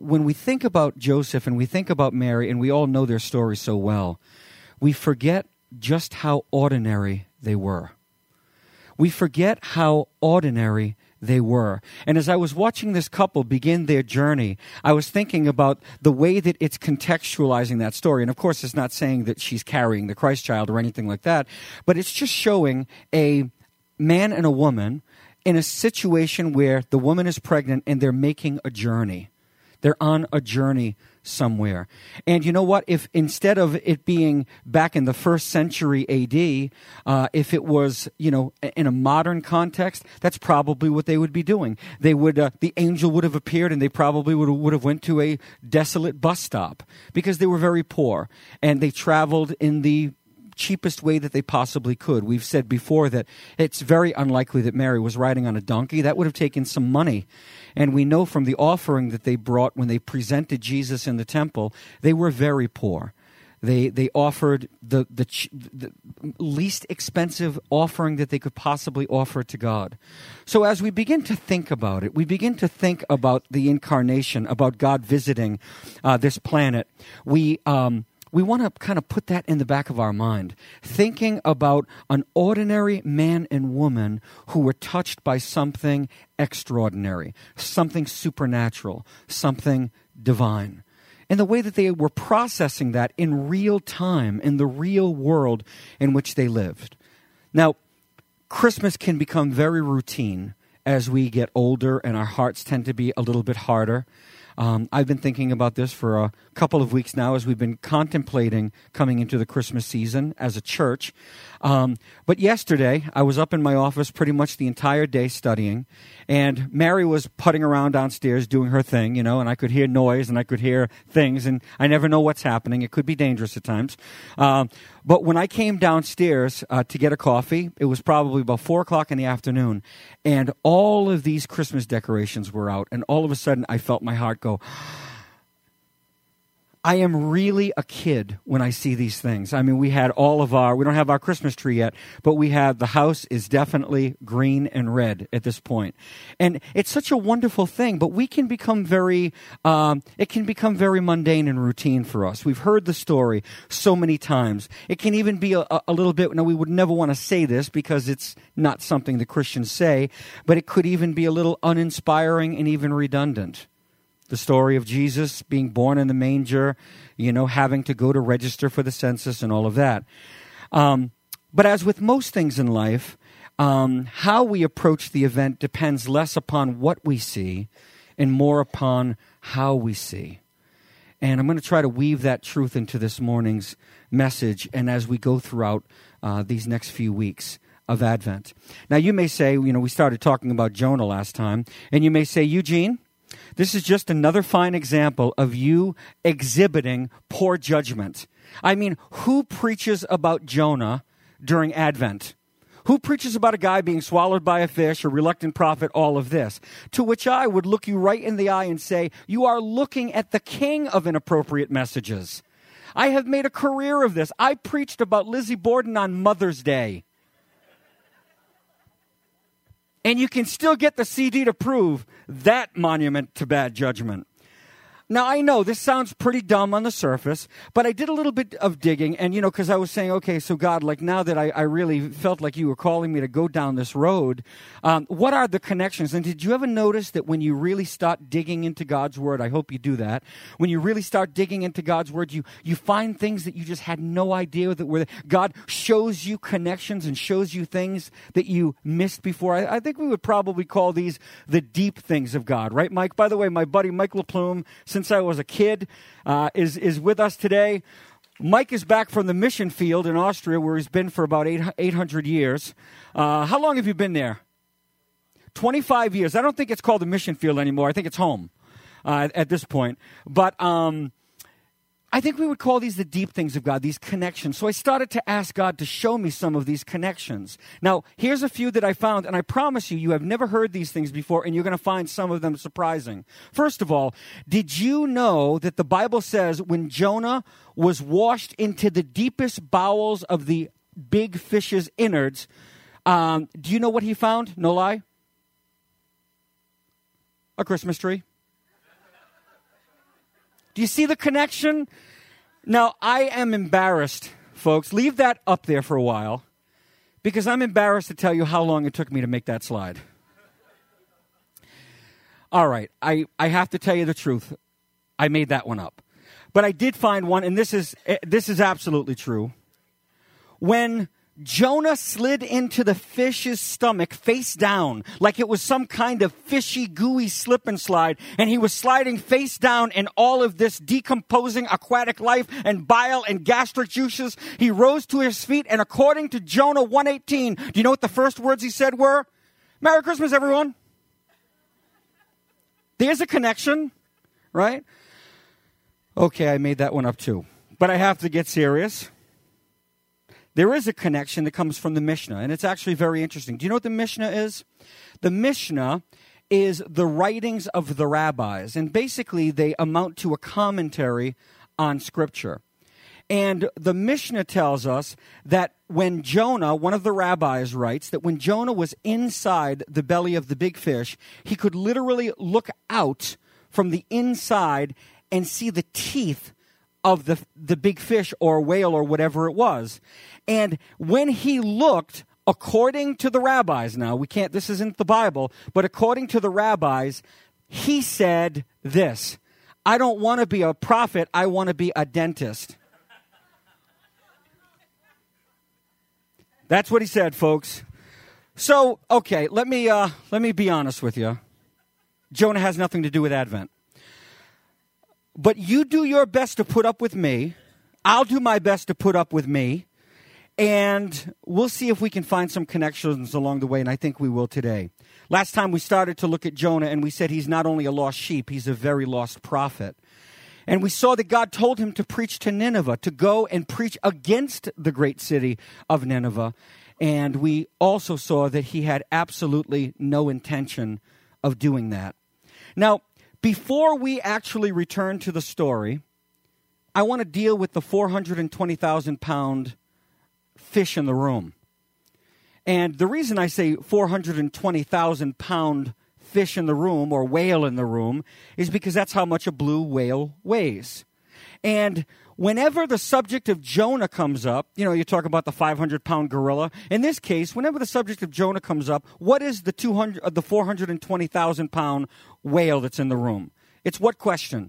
when we think about Joseph and we think about Mary, and we all know their story so well, we forget just how ordinary they were. We forget how ordinary they were. And as I was watching this couple begin their journey, I was thinking about the way that it's contextualizing that story. And of course, it's not saying that she's carrying the Christ child or anything like that, but it's just showing a man and a woman in a situation where the woman is pregnant and they're making a journey. They're on a journey somewhere. And you know what? If instead of it being back in the first century AD, if it was, in a modern context, that's probably what they would be doing. They would, the angel would have appeared, and they probably would have went to a desolate bus stop because they were very poor and they traveled in the cheapest way that they possibly could. We've said before that it's very unlikely that Mary was riding on a donkey. That would have taken some money. And we know from the offering that they brought when they presented Jesus in the temple, they were very poor. They offered the least expensive offering that they could possibly offer to God. So as we begin to think about it, we begin to think about the incarnation, about God visiting this planet. We want to kind of put that in the back of our mind, thinking about an ordinary man and woman who were touched by something extraordinary, something supernatural, something divine. And the way that they were processing that in real time, in the real world in which they lived. Now, Christmas can become very routine as we get older and our hearts tend to be a little bit harder. I've been thinking about this for a couple of weeks now as we've been contemplating coming into the Christmas season as a church. But yesterday, I was up in my office pretty much the entire day studying, and Mary was putting around downstairs doing her thing, and I could hear noise and I could hear things, and I never know what's happening. It could be dangerous at times. But when I came downstairs to get a coffee, it was probably about 4 o'clock in the afternoon, and all of these Christmas decorations were out, and all of a sudden I felt my heart go, I am really a kid when I see these things. I mean, we don't have our Christmas tree yet, but the house is definitely green and red at this point. And it's such a wonderful thing, but it can become very mundane and routine for us. We've heard the story so many times. It can even be a little bit, we would never want to say this because it's not something the Christians say, but it could even be a little uninspiring and even redundant. The story of Jesus being born in the manger, having to go to register for the census and all of that. But as with most things in life, how we approach the event depends less upon what we see and more upon how we see. And I'm going to try to weave that truth into this morning's message and as we go throughout these next few weeks of Advent. Now, you may say, we started talking about Jonah last time, and you may say, Eugene, this is just another fine example of you exhibiting poor judgment. I mean, who preaches about Jonah during Advent? Who preaches about a guy being swallowed by a fish, a reluctant prophet, all of this? To which I would look you right in the eye and say, you are looking at the king of inappropriate messages. I have made a career of this. I preached about Lizzie Borden on Mother's Day. And you can still get the CD to prove that monument to bad judgment. Now, I know this sounds pretty dumb on the surface, but I did a little bit of digging, and, because I was saying, okay, so God, now that I really felt like you were calling me to go down this road, what are the connections? And did you ever notice that when you really start digging into God's Word, I hope you do that, when you really start digging into God's Word, you find things that you just had no idea that were there. God shows you connections and shows you things that you missed before. I think we would probably call these the deep things of God, right, Mike? By the way, my buddy Mike LaPlume, since I was a kid, is with us today. Mike is back from the mission field in Austria, where he's been for about 800 years. How long have you been there? 25 years. I don't think it's called the mission field anymore. I think it's home at this point. But I think we would call these the deep things of God, these connections. So I started to ask God to show me some of these connections. Now, here's a few that I found, and I promise you have never heard these things before, and you're going to find some of them surprising. First of all, did you know that the Bible says when Jonah was washed into the deepest bowels of the big fish's innards, do you know what he found? No lie? A Christmas tree. Do you see the connection? Now, I am embarrassed, folks. Leave that up there for a while, because I'm embarrassed to tell you how long it took me to make that slide. All right, I have to tell you the truth. I made that one up. But I did find one, and this is absolutely true. When Jonah slid into the fish's stomach face down, like it was some kind of fishy, gooey slip and slide, and he was sliding face down in all of this decomposing aquatic life and bile and gastric juices, he rose to his feet, and according to Jonah 1:18, do you know what the first words he said were? Merry Christmas, everyone. There's a connection, right? Okay, I made that one up too. But I have to get serious. There is a connection that comes from the Mishnah, and it's actually very interesting. Do you know what the Mishnah is? The Mishnah is the writings of the rabbis, and basically they amount to a commentary on Scripture. And the Mishnah tells us that when Jonah, one of the rabbis writes, that when Jonah was inside the belly of the big fish, he could literally look out from the inside and see the teeth of the big fish or whale or whatever it was. And when he looked, according to the rabbis, now this isn't the Bible, but according to the rabbis, he said this: I don't want to be a prophet, I want to be a dentist. That's what he said, folks. So, okay, let me be honest with you. Jonah has nothing to do with Advent. But you do your best to put up with me. I'll do my best to put up with me. And we'll see if we can find some connections along the way, and I think we will today. Last time we started to look at Jonah, and we said he's not only a lost sheep, he's a very lost prophet. And we saw that God told him to preach to Nineveh, to go and preach against the great city of Nineveh. And we also saw that he had absolutely no intention of doing that. Now, before we actually return to the story, I want to deal with the 420,000-pound fish in the room. And the reason I say 420,000-pound fish in the room or whale in the room is because that's how much a blue whale weighs. And whenever the subject of Jonah comes up, you talk about the 500-pound gorilla. In this case, whenever the subject of Jonah comes up, what is the 420,000-pound whale that's in the room? It's what question?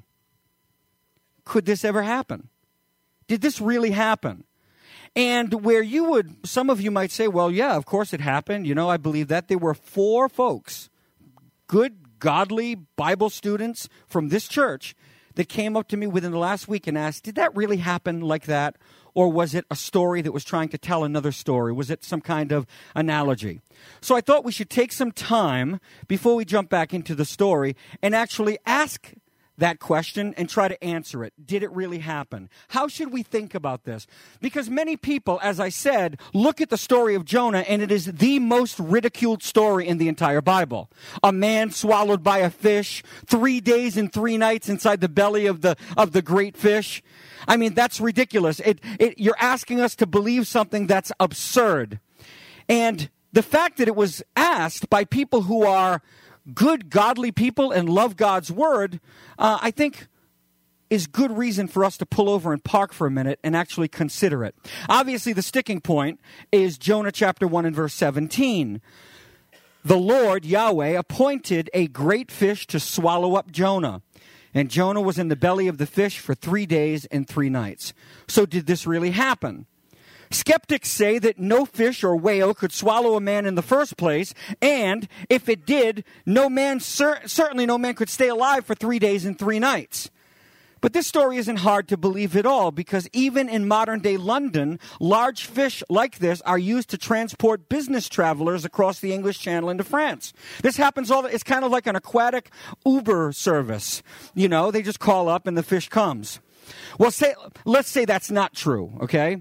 Could this ever happen? Did this really happen? And where some of you might say, well, yeah, of course it happened. I believe that. There were 4 folks, good, godly Bible students from this church, that came up to me within the last week and asked, did that really happen like that? Or was it a story that was trying to tell another story? Was it some kind of analogy? So I thought we should take some time before we jump back into the story and actually ask that question and try to answer it. Did it really happen? How should we think about this? Because many people, as I said, look at the story of Jonah, and it is the most ridiculed story in the entire Bible. A man swallowed by a fish, 3 days and 3 nights inside the belly of the great fish. I mean, that's ridiculous. You're asking us to believe something that's absurd. And the fact that it was asked by people who are good, godly people and love God's word, I think is good reason for us to pull over and park for a minute and actually consider it. Obviously, the sticking point is Jonah chapter 1 and verse 17. The Lord, Yahweh, appointed a great fish to swallow up Jonah. And Jonah was in the belly of the fish for 3 days and 3 nights. So did this really happen? Skeptics say that no fish or whale could swallow a man in the first place, and if it did, certainly no man could stay alive for 3 days and 3 nights. But this story isn't hard to believe at all, because even in modern-day London, large fish like this are used to transport business travelers across the English Channel into France. This happens it's kind of like an aquatic Uber service. They just call up and the fish comes. Well, let's say that's not true, okay?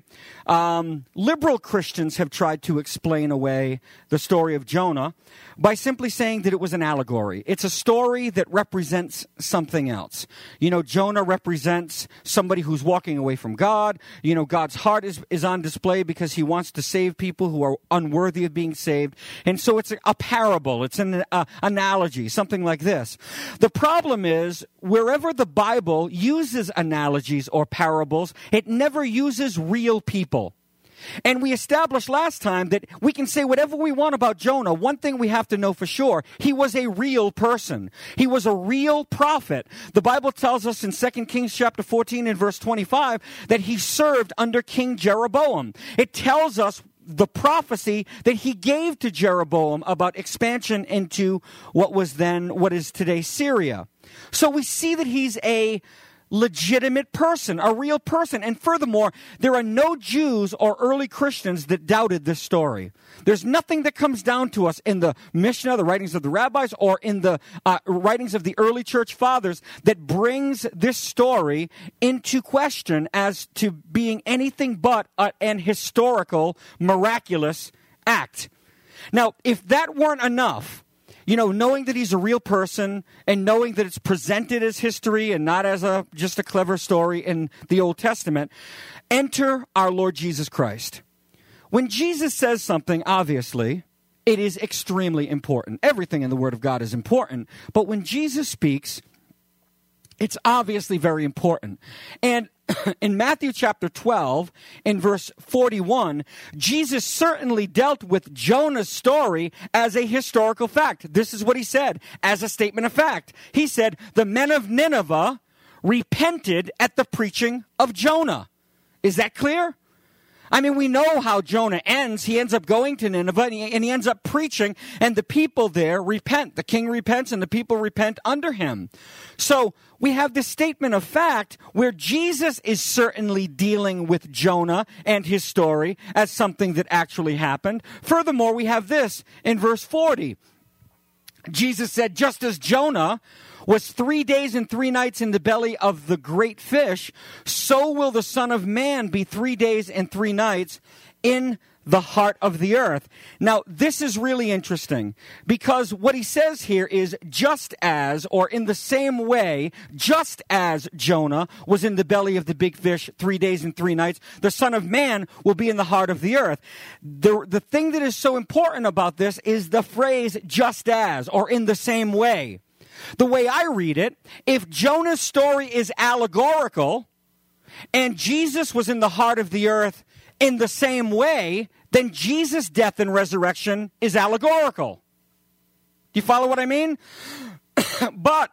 Liberal Christians have tried to explain away the story of Jonah by simply saying that it was an allegory. It's a story that represents something else. You know, Jonah represents somebody who's walking away from God. You know, God's heart is on display because he wants to save people who are unworthy of being saved. And so it's a parable. It's an analogy, something like this. The problem is, wherever the Bible uses analogies or parables, it never uses real people. And we established last time that we can say whatever we want about Jonah. One thing we have to know for sure, he was a real person. He was a real prophet. The Bible tells us in 2 Kings chapter 14 and verse 25 that he served under King Jeroboam. It tells us the prophecy that he gave to Jeroboam about expansion into what is today Syria. So we see that he's a legitimate person, a real person. And furthermore, there are no Jews or early Christians that doubted this story. There's nothing that comes down to us in the Mishnah, the writings of the rabbis, or in the writings of the early church fathers that brings this story into question as to being anything but an historical, miraculous act. Now, if that weren't enough, you know, knowing that he's a real person and knowing that it's presented as history and not as just a clever story in the Old Testament, enter our Lord Jesus Christ. When Jesus says something, obviously, it is extremely important. Everything in the Word of God is important. But when Jesus speaks, it's obviously very important. And in Matthew chapter 12, in verse 41, Jesus certainly dealt with Jonah's story as a historical fact. This is what he said as a statement of fact. He said, the men of Nineveh repented at the preaching of Jonah. Is that clear? I mean, we know how Jonah ends. He ends up going to Nineveh and he ends up preaching, and the people there repent. The king repents and the people repent under him. So we have this statement of fact where Jesus is certainly dealing with Jonah and his story as something that actually happened. Furthermore, we have this in verse 40. Jesus said, just as Jonah was 3 days and 3 nights in the belly of the great fish, so will the Son of Man be 3 days and 3 nights in the heart of the earth. Now, this is really interesting because what he says here is just as, or in the same way, just as Jonah was in the belly of the big fish 3 days and 3 nights, the Son of Man will be in the heart of the earth. The thing that is so important about this is the phrase just as, or in the same way. The way I read it, if Jonah's story is allegorical and Jesus was in the heart of the earth in the same way, then Jesus' death and resurrection is allegorical. Do you follow what I mean? But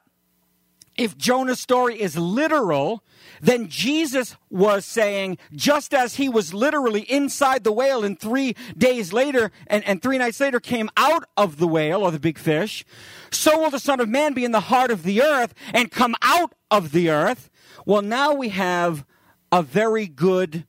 if Jonah's story is literal, then Jesus was saying, just as he was literally inside the whale and 3 days later and 3 nights later came out of the whale or the big fish, so will the Son of Man be in the heart of the earth and come out of the earth. Well, now we have a very good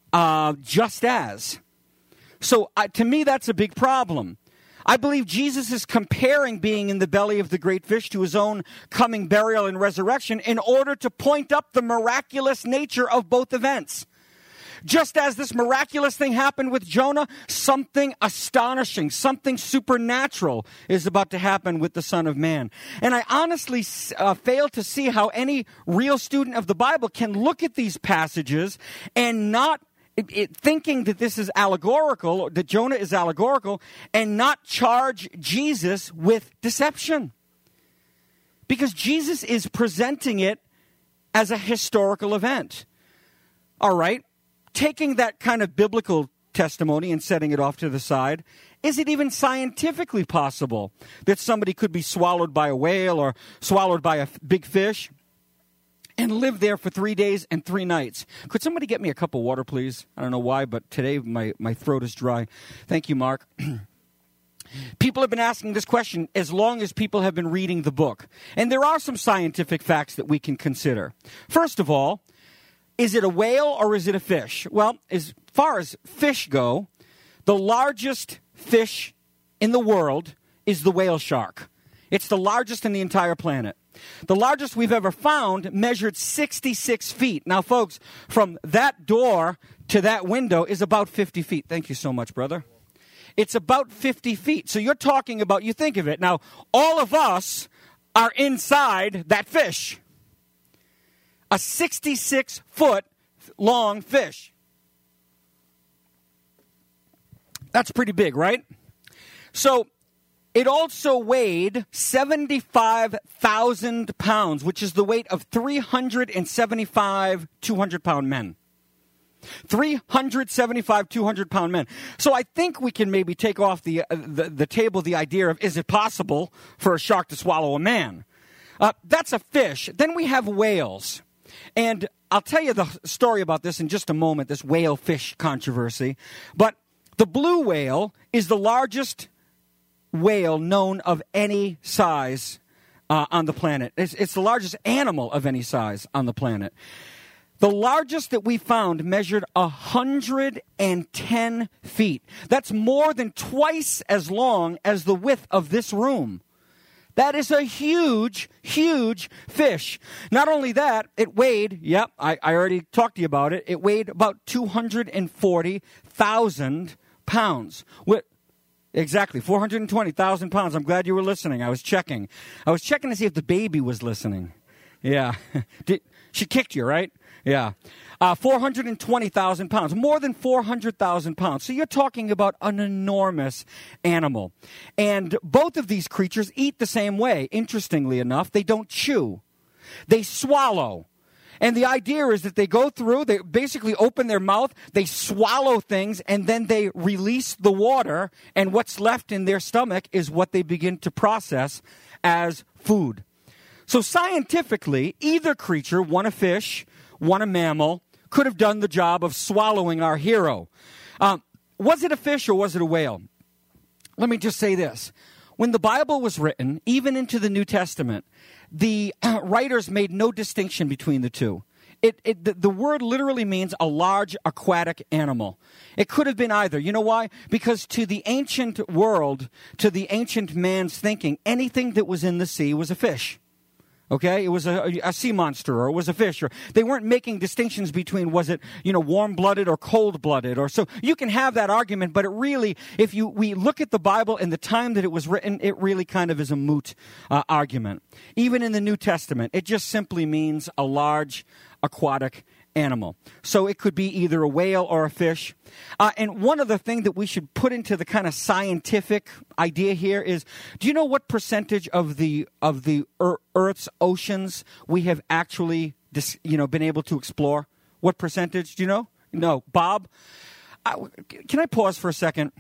just as. So to me, that's a big problem. I believe Jesus is comparing being in the belly of the great fish to his own coming, burial, and resurrection in order to point up the miraculous nature of both events. Just as this miraculous thing happened with Jonah, something astonishing, something supernatural is about to happen with the Son of Man. And I honestly fail to see how any real student of the Bible can look at these passages and not thinking that this is allegorical, that Jonah is allegorical, and not charge Jesus with deception. Because Jesus is presenting it as a historical event. All right, taking that kind of biblical testimony and setting it off to the side, is it even scientifically possible that somebody could be swallowed by a whale or swallowed by a big fish and live there for 3 days and 3 nights? Could somebody get me a cup of water, please? I don't know why, but today my throat is dry. Thank you, Mark. People have been asking this question as long as people have been reading the book. And there are some scientific facts that we can consider. First of all, is it a whale or is it a fish? Well, as far as fish go, the largest fish in the world is the whale shark. It's the largest in the entire planet. The largest we've ever found measured 66 feet. Now, folks, from that door to that window is about 50 feet. Thank you so much, brother. It's about 50 feet. So you're talking about, you think of it. Now, all of us are inside that fish. A 66-foot long fish. That's pretty big, right? So it also weighed 75,000 pounds, which is the weight of 375 200-pound men. 375 200-pound men. So I think we can maybe take off the table the idea of, is it possible for a shark to swallow a man? That's a fish. Then we have whales. And I'll tell you the story about this in just a moment, this whale-fish controversy. But the blue whale is the largest whale known of any size on the planet. It's the largest animal of any size on the planet. The largest that we found measured 110 feet. That's more than twice as long as the width of this room. That is a huge, huge fish. Not only that, it weighed, I already talked to you about it, it weighed about 240,000 pounds. Exactly, 420,000 pounds. I'm glad you were listening. I was checking to see if the baby was listening. Yeah. She kicked you, right? Yeah. 420,000 pounds. More than 400,000 pounds. So you're talking about an enormous animal. And both of these creatures eat the same way. Interestingly enough, they don't chew. They swallow. And the idea is that they go through, they basically open their mouth, they swallow things, and then they release the water, and what's left in their stomach is what they begin to process as food. So scientifically, either creature, one a fish, one a mammal, could have done the job of swallowing our hero. Was it a fish or was it a whale? Let me just say this. When the Bible was written, even into the New Testament, the writers made no distinction between the two. The word literally means a large aquatic animal. It could have been either. You know why? Because to the ancient world, to the ancient man's thinking, anything that was in the sea was a fish. Okay, it was a sea monster, or it was a fish, or they weren't making distinctions between was it warm-blooded or cold-blooded, or so you can have that argument, but it really, if we look at the Bible and the time that it was written, it really kind of is a moot argument. Even in the New Testament, it just simply means a large aquatic animal. So it could be either a whale or a fish. And one other thing that we should put into the kind of scientific idea here is, do you know what percentage of the Earth's oceans we have actually been able to explore? What percentage? Do you know? No. Bob? Can I pause for a second?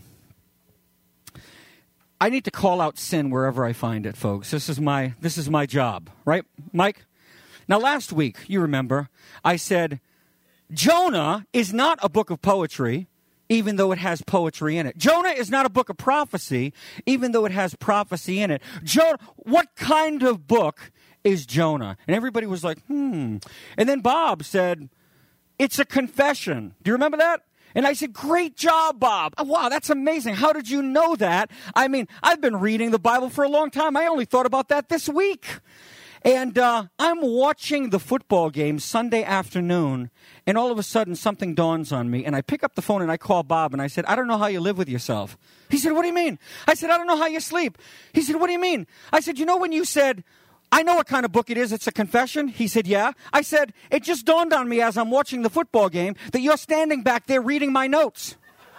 I need to call out sin wherever I find it, folks. This is my job, right, Mike? Now, last week, you remember, I said, Jonah is not a book of poetry, even though it has poetry in it. Jonah is not a book of prophecy, even though it has prophecy in it. What kind of book is Jonah? And everybody was like, And then Bob said, it's a confession. Do you remember that? And I said, great job, Bob. Wow, that's amazing. How did you know that? I mean, I've been reading the Bible for a long time. I only thought about that this week. And I'm watching the football game Sunday afternoon, and all of a sudden something dawns on me, and I pick up the phone and I call Bob, and I said, I don't know how you live with yourself. He said, what do you mean? I said, I don't know how you sleep. He said, what do you mean? I said, when you said, I know what kind of book it is, it's a confession? He said, yeah. I said, it just dawned on me as I'm watching the football game that you're standing back there reading my notes.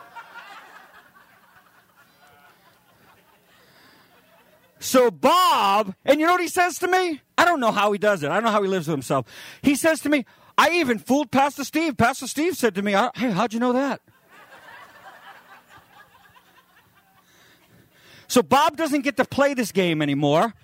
So Bob, and you know what he says to me? I don't know how he does it. I don't know how he lives with himself. He says to me, I even fooled Pastor Steve. Pastor Steve said to me, hey, how'd you know that? So Bob doesn't get to play this game anymore.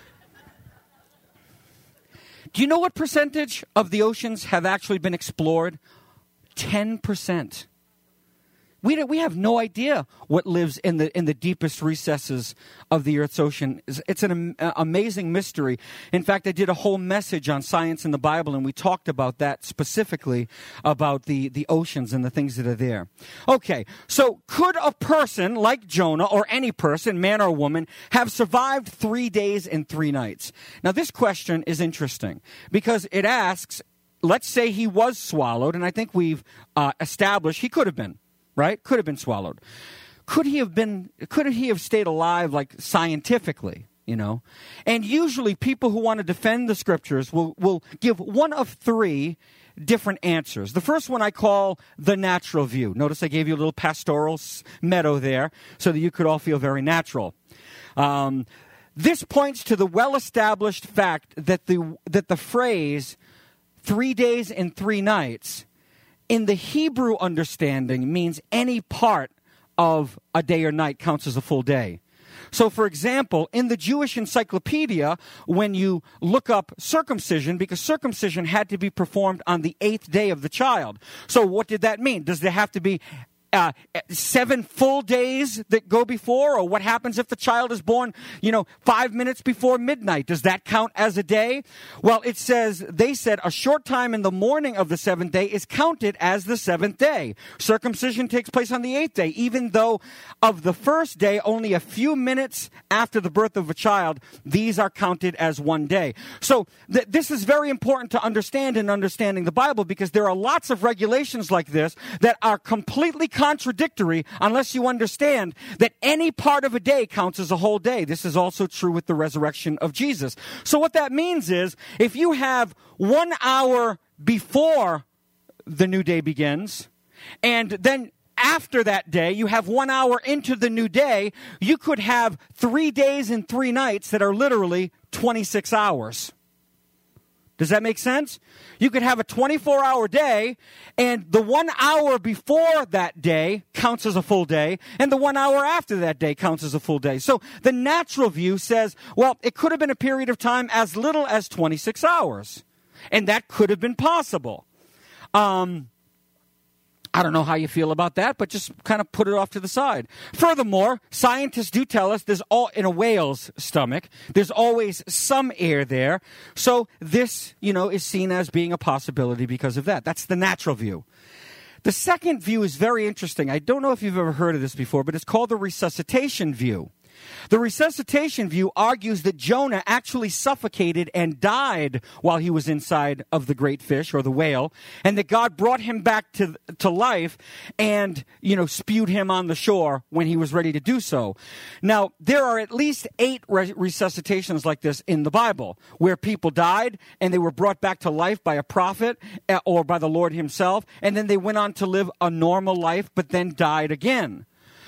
Do you know what percentage of the oceans have actually been explored? 10%. We have no idea what lives in the deepest recesses of the Earth's ocean. It's an amazing mystery. In fact, I did a whole message on science in the Bible, and we talked about that specifically, about the oceans and the things that are there. Okay, so could a person like Jonah, or any person, man or woman, have survived 3 days and 3 nights? Now, this question is interesting because it asks, let's say he was swallowed, and I think we've established he could have been. Right? Could have been swallowed. Could he have stayed alive, like, scientifically, you know? And usually people who want to defend the scriptures will give one of 3 different answers. The first one I call the natural view. Notice I gave you a little pastoral meadow there so that you could all feel very natural. This points to the well-established fact that the phrase 3 days and 3 nights in the Hebrew understanding means any part of a day or night counts as a full day. So, for example, in the Jewish encyclopedia, when you look up circumcision, because circumcision had to be performed on the 8th day of the child. So what did that mean? Does there have to be 7 full days that go before? Or what happens if the child is born, 5 minutes before midnight? Does that count as a day? Well, they said a short time in the morning of the 7th day is counted as the 7th day. Circumcision takes place on the 8th day, even though of the first day, only a few minutes after the birth of a child, these are counted as one day. So this is very important to understand in understanding the Bible, because there are lots of regulations like this that are completely contradictory unless you understand that any part of a day counts as a whole day. This is also true with the resurrection of Jesus. So what that means is, if you have 1 hour before the new day begins, and then after that day, you have 1 hour into the new day, you could have 3 days and 3 nights that are literally 26 hours. Does that make sense? You could have a 24-hour day, and the 1 hour before that day counts as a full day, and the 1 hour after that day counts as a full day. So the natural view says, well, it could have been a period of time as little as 26 hours, and that could have been possible. I don't know how you feel about that, but just kind of put it off to the side. Furthermore, scientists do tell us in a whale's stomach, there's always some air there. So this, is seen as being a possibility because of that. That's the natural view. The second view is very interesting. I don't know if you've ever heard of this before, but it's called the resuscitation view. The resuscitation view argues that Jonah actually suffocated and died while he was inside of the great fish, or the whale, and that God brought him back to life and, spewed him on the shore when he was ready to do so. Now, there are at least 8 resuscitations like this in the Bible, where people died and they were brought back to life by a prophet or by the Lord himself, and then they went on to live a normal life but then died again.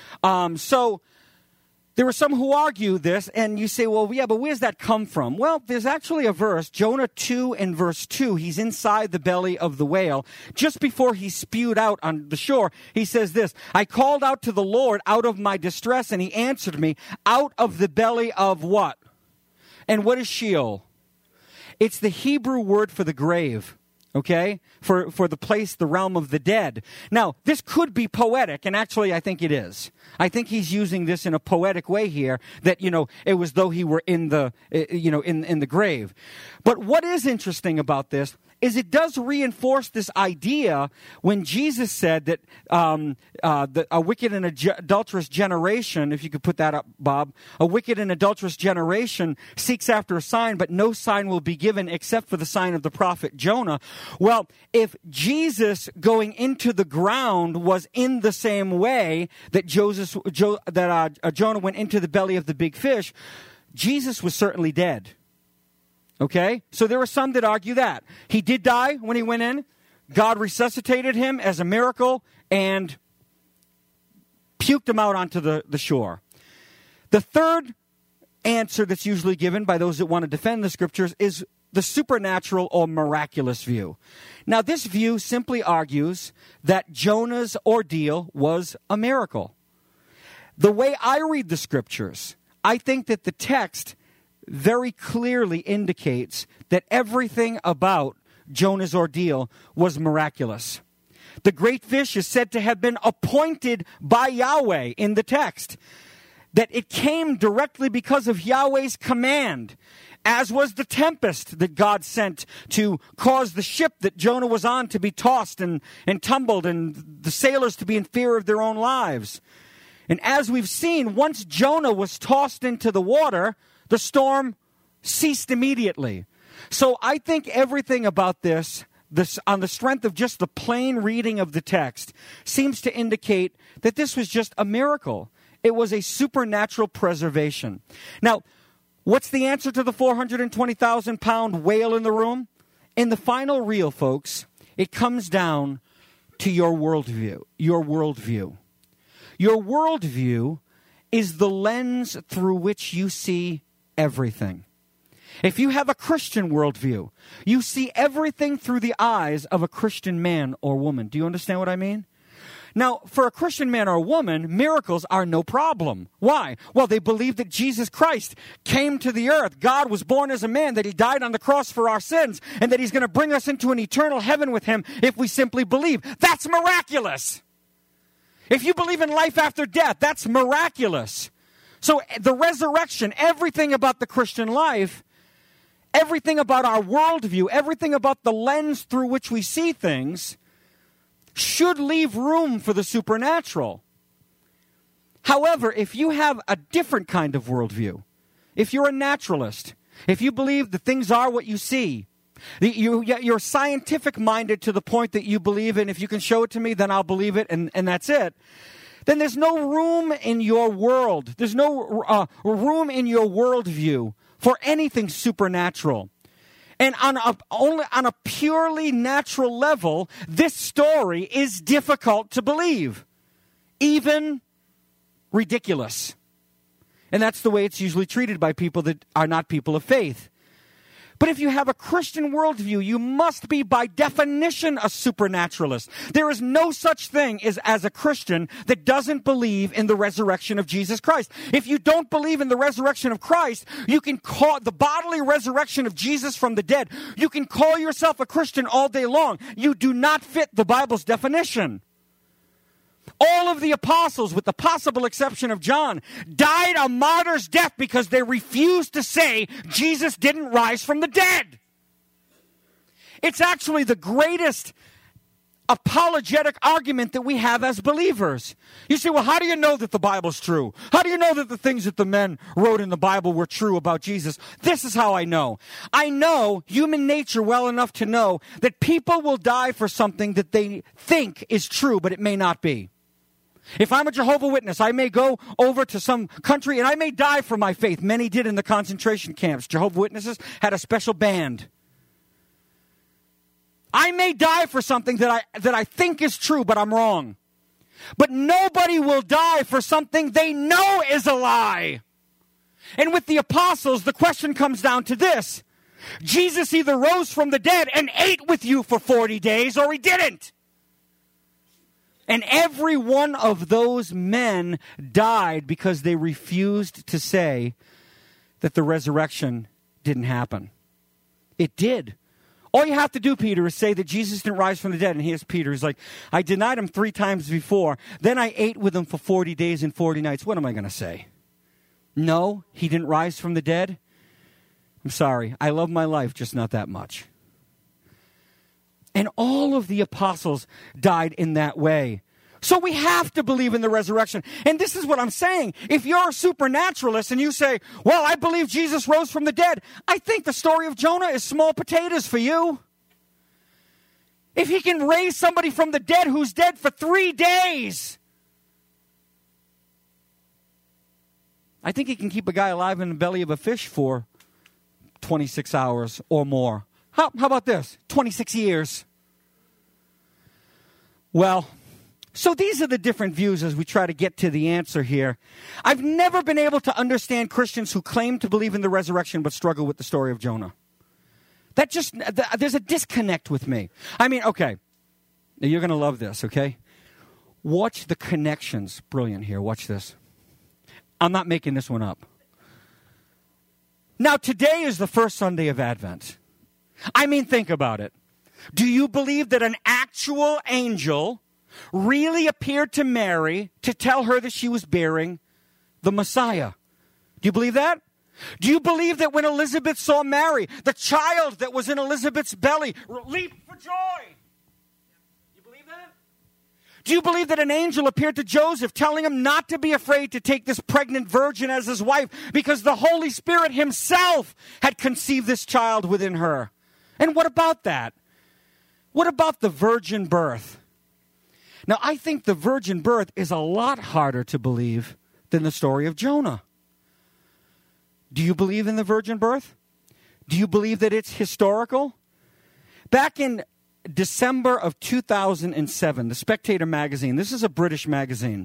So there are some who argue this, and you say, well, yeah, but where's that come from? Well, there's actually a verse, Jonah 2 and verse 2. He's inside the belly of the whale. Just before he's spewed out on the shore, he says this, I called out to the Lord out of my distress, and he answered me out of the belly of what? And what is Sheol? It's the Hebrew word for the grave. Okay? For the place, the realm of the dead. Now, this could be poetic, and actually I think it is. I think he's using this in a poetic way here, that, it was though he were in the, in the grave. But what is interesting about this is it does reinforce this idea when Jesus said that a wicked and adulterous generation, if you could put that up, Bob, a wicked and adulterous generation seeks after a sign, but no sign will be given except for the sign of the prophet Jonah. Well, if Jesus going into the ground was in the same way that Jonah went into the belly of the big fish, Jesus was certainly dead. Okay? So there are some that argue that. He did die when he went in. God resuscitated him as a miracle and puked him out onto the shore. The third answer that's usually given by those that want to defend the scriptures is the supernatural or miraculous view. Now, this view simply argues that Jonah's ordeal was a miracle. The way I read the scriptures, I think that the text very clearly indicates that everything about Jonah's ordeal was miraculous. The great fish is said to have been appointed by Yahweh in the text. That it came directly because of Yahweh's command, as was the tempest that God sent to cause the ship that Jonah was on to be tossed and tumbled, and the sailors to be in fear of their own lives. And as we've seen, once Jonah was tossed into the water, the storm ceased immediately. So I think everything about this, on the strength of just the plain reading of the text, seems to indicate that this was just a miracle. It was a supernatural preservation. Now, what's the answer to the 420,000-pound whale in the room? In the final reel, folks, it comes down to your worldview. Your worldview. Your worldview is the lens through which you see everything. If you have a Christian worldview, you see everything through the eyes of a Christian man or woman. Do you understand what I mean? Now, for a Christian man or woman, miracles are no problem. Why? Well, they believe that Jesus Christ came to the earth. God was born as a man, that he died on the cross for our sins, and that he's going to bring us into an eternal heaven with him if we simply believe. That's miraculous. If you believe in life after death, that's miraculous. So the resurrection, everything about the Christian life, everything about our worldview, everything about the lens through which we see things, should leave room for the supernatural. However, if you have a different kind of worldview, if you're a naturalist, if you believe that things are what you see, you're scientific-minded to the point that you believe in, if you can show it to me, then I'll believe it, and that's it, then there's no room in your world, there's no room in your worldview for anything supernatural. And on a purely natural level, this story is difficult to believe, even ridiculous. And that's the way it's usually treated by people that are not people of faith. But if you have a Christian worldview, you must be by definition a supernaturalist. There is no such thing as a Christian that doesn't believe in the resurrection of Jesus Christ. If you don't believe in the resurrection of Christ, you can call the bodily resurrection of Jesus from the dead. You can call yourself a Christian all day long. You do not fit the Bible's definition. All of the apostles, with the possible exception of John, died a martyr's death because they refused to say Jesus didn't rise from the dead. It's actually the greatest apologetic argument that we have as believers. You say, well, how do you know that the Bible's true? How do you know that the things that the men wrote in the Bible were true about Jesus? This is how I know. I know human nature well enough to know that people will die for something that they think is true, but it may not be. If I'm a Jehovah's Witness, I may go over to some country and I may die for my faith. Many did in the concentration camps. Jehovah's Witnesses had a special band. I may die for something that I think is true, but I'm wrong. But nobody will die for something they know is a lie. And with the apostles, the question comes down to this. Jesus either rose from the dead and ate with you for 40 days, or he didn't. And every one of those men died because they refused to say that the resurrection didn't happen. It did. All you have to do, Peter, is say that Jesus didn't rise from the dead. And here's Peter. He's like, I denied him 3 times before. Then I ate with him for 40 days and 40 nights. What am I going to say? No, he didn't rise from the dead? I'm sorry. I love my life, just not that much. And all of the apostles died in that way. So we have to believe in the resurrection. And this is what I'm saying. If you're a supernaturalist and you say, well, I believe Jesus rose from the dead, I think the story of Jonah is small potatoes for you. If he can raise somebody from the dead who's dead for 3 days, I think he can keep a guy alive in the belly of a fish for 26 hours or more. How about this? 26 years. Well, so these are the different views as we try to get to the answer here. I've never been able to understand Christians who claim to believe in the resurrection but struggle with the story of Jonah. There's a disconnect with me. I mean, okay, you're going to love this, okay? Watch the connections. Brilliant here. Watch this. I'm not making this one up. Now, today is the first Sunday of Advent. I mean, think about it. Do you believe that an act actual angel really appeared to Mary to tell her that she was bearing the Messiah. Do you believe that? Do you believe that when Elizabeth saw Mary, the child that was in Elizabeth's belly leaped for joy? You believe that? Do you believe that an angel appeared to Joseph telling him not to be afraid to take this pregnant virgin as his wife because the Holy Spirit himself had conceived this child within her? And what about that? What about the virgin birth? Now, I think the virgin birth is a lot harder to believe than the story of Jonah. Do you believe in the virgin birth? Do you believe that it's historical? Back in December of 2007, The Spectator magazine, this is a British magazine,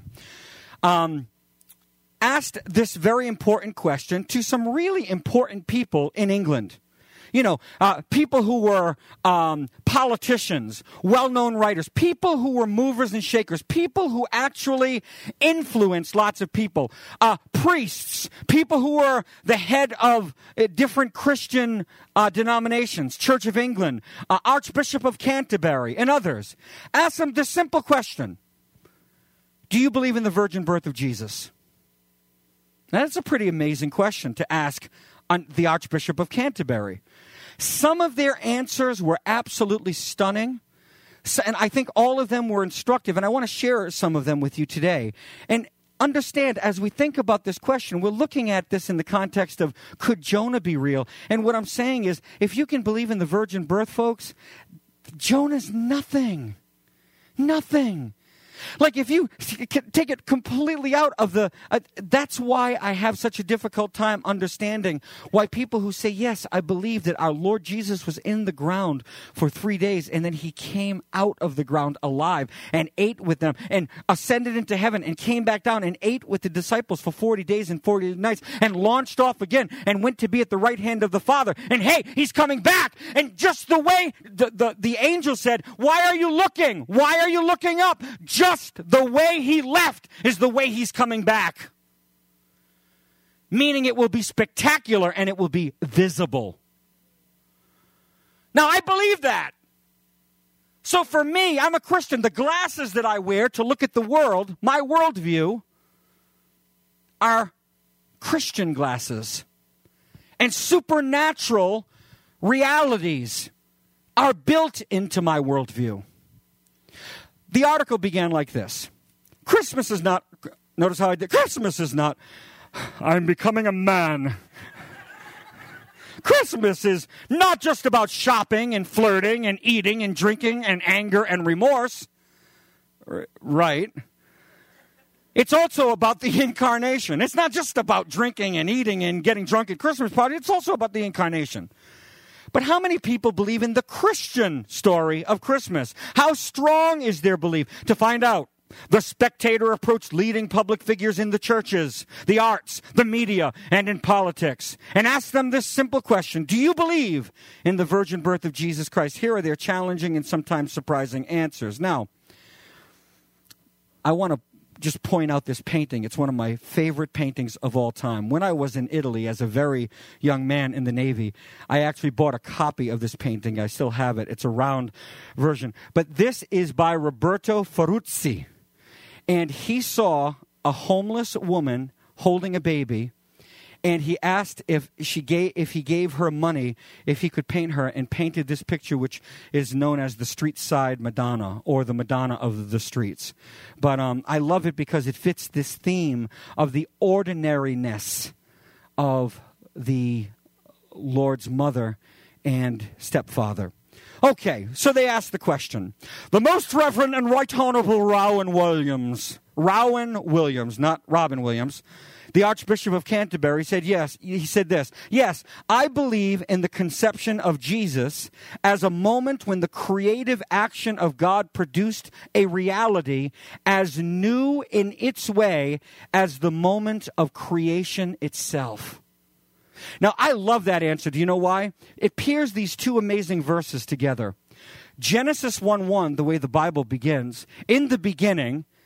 asked this very important question to some really important people in England. You know, people who were politicians, well-known writers, people who were movers and shakers, people who actually influenced lots of people, priests, people who were the head of different Christian denominations, Church of England, Archbishop of Canterbury, and others. Ask them this simple question: do you believe in the virgin birth of Jesus? Now, that's a pretty amazing question to ask on the Archbishop of Canterbury. Some of their answers were absolutely stunning, and I think all of them were instructive, and I want to share some of them with you today. And understand, as we think about this question, we're looking at this in the context of, could Jonah be real? And what I'm saying is, if you can believe in the virgin birth, folks, Jonah's nothing. Nothing. Like, if you take it completely out of the... that's why I have such a difficult time understanding why people who say, yes, I believe that our Lord Jesus was in the ground for 3 days and then he came out of the ground alive and ate with them and ascended into heaven and came back down and ate with the disciples for 40 days and 40 nights and launched off again and went to be at the right hand of the Father. And hey, he's coming back. And just the way the angel said, why are you looking? Why are you looking up? Just the way he left is the way he's coming back. Meaning it will be spectacular and it will be visible. Now, I believe that. So for me, I'm a Christian. The glasses that I wear to look at the world, my worldview, are Christian glasses. And supernatural realities are built into my worldview. The article began like this. Christmas is not, notice how I did, Christmas is not, I'm becoming a man. Christmas is not just about shopping and flirting and eating and drinking and anger and remorse. Right. It's also about the incarnation. It's not just about drinking and eating and getting drunk at Christmas party. It's also about the incarnation. But how many people believe in the Christian story of Christmas? How strong is their belief? To find out, The Spectator approached leading public figures in the churches, the arts, the media, and in politics, and asked them this simple question: do you believe in the virgin birth of Jesus Christ? Here are their challenging and sometimes surprising answers. Now, I want to just point out this painting. It's one of my favorite paintings of all time. When I was in Italy as a very young man in the Navy, I actually bought a copy of this painting. I still have it. It's a round version. But this is by Roberto Ferruzzi. And he saw a homeless woman holding a baby, and he asked if he gave her money, if he could paint her, and painted this picture, which is known as the Street Side Madonna, or the Madonna of the Streets. But I love it because it fits this theme of the ordinariness of the Lord's mother and stepfather. Okay, so they asked the question. The Most Reverend and Right Honorable Rowan Williams, not Robin Williams, the Archbishop of Canterbury, said yes. He said this: yes, I believe in the conception of Jesus as a moment when the creative action of God produced a reality as new in its way as the moment of creation itself. Now, I love that answer. Do you know why? It pairs these two amazing verses together. Genesis 1:1, the way the Bible begins, in the beginning,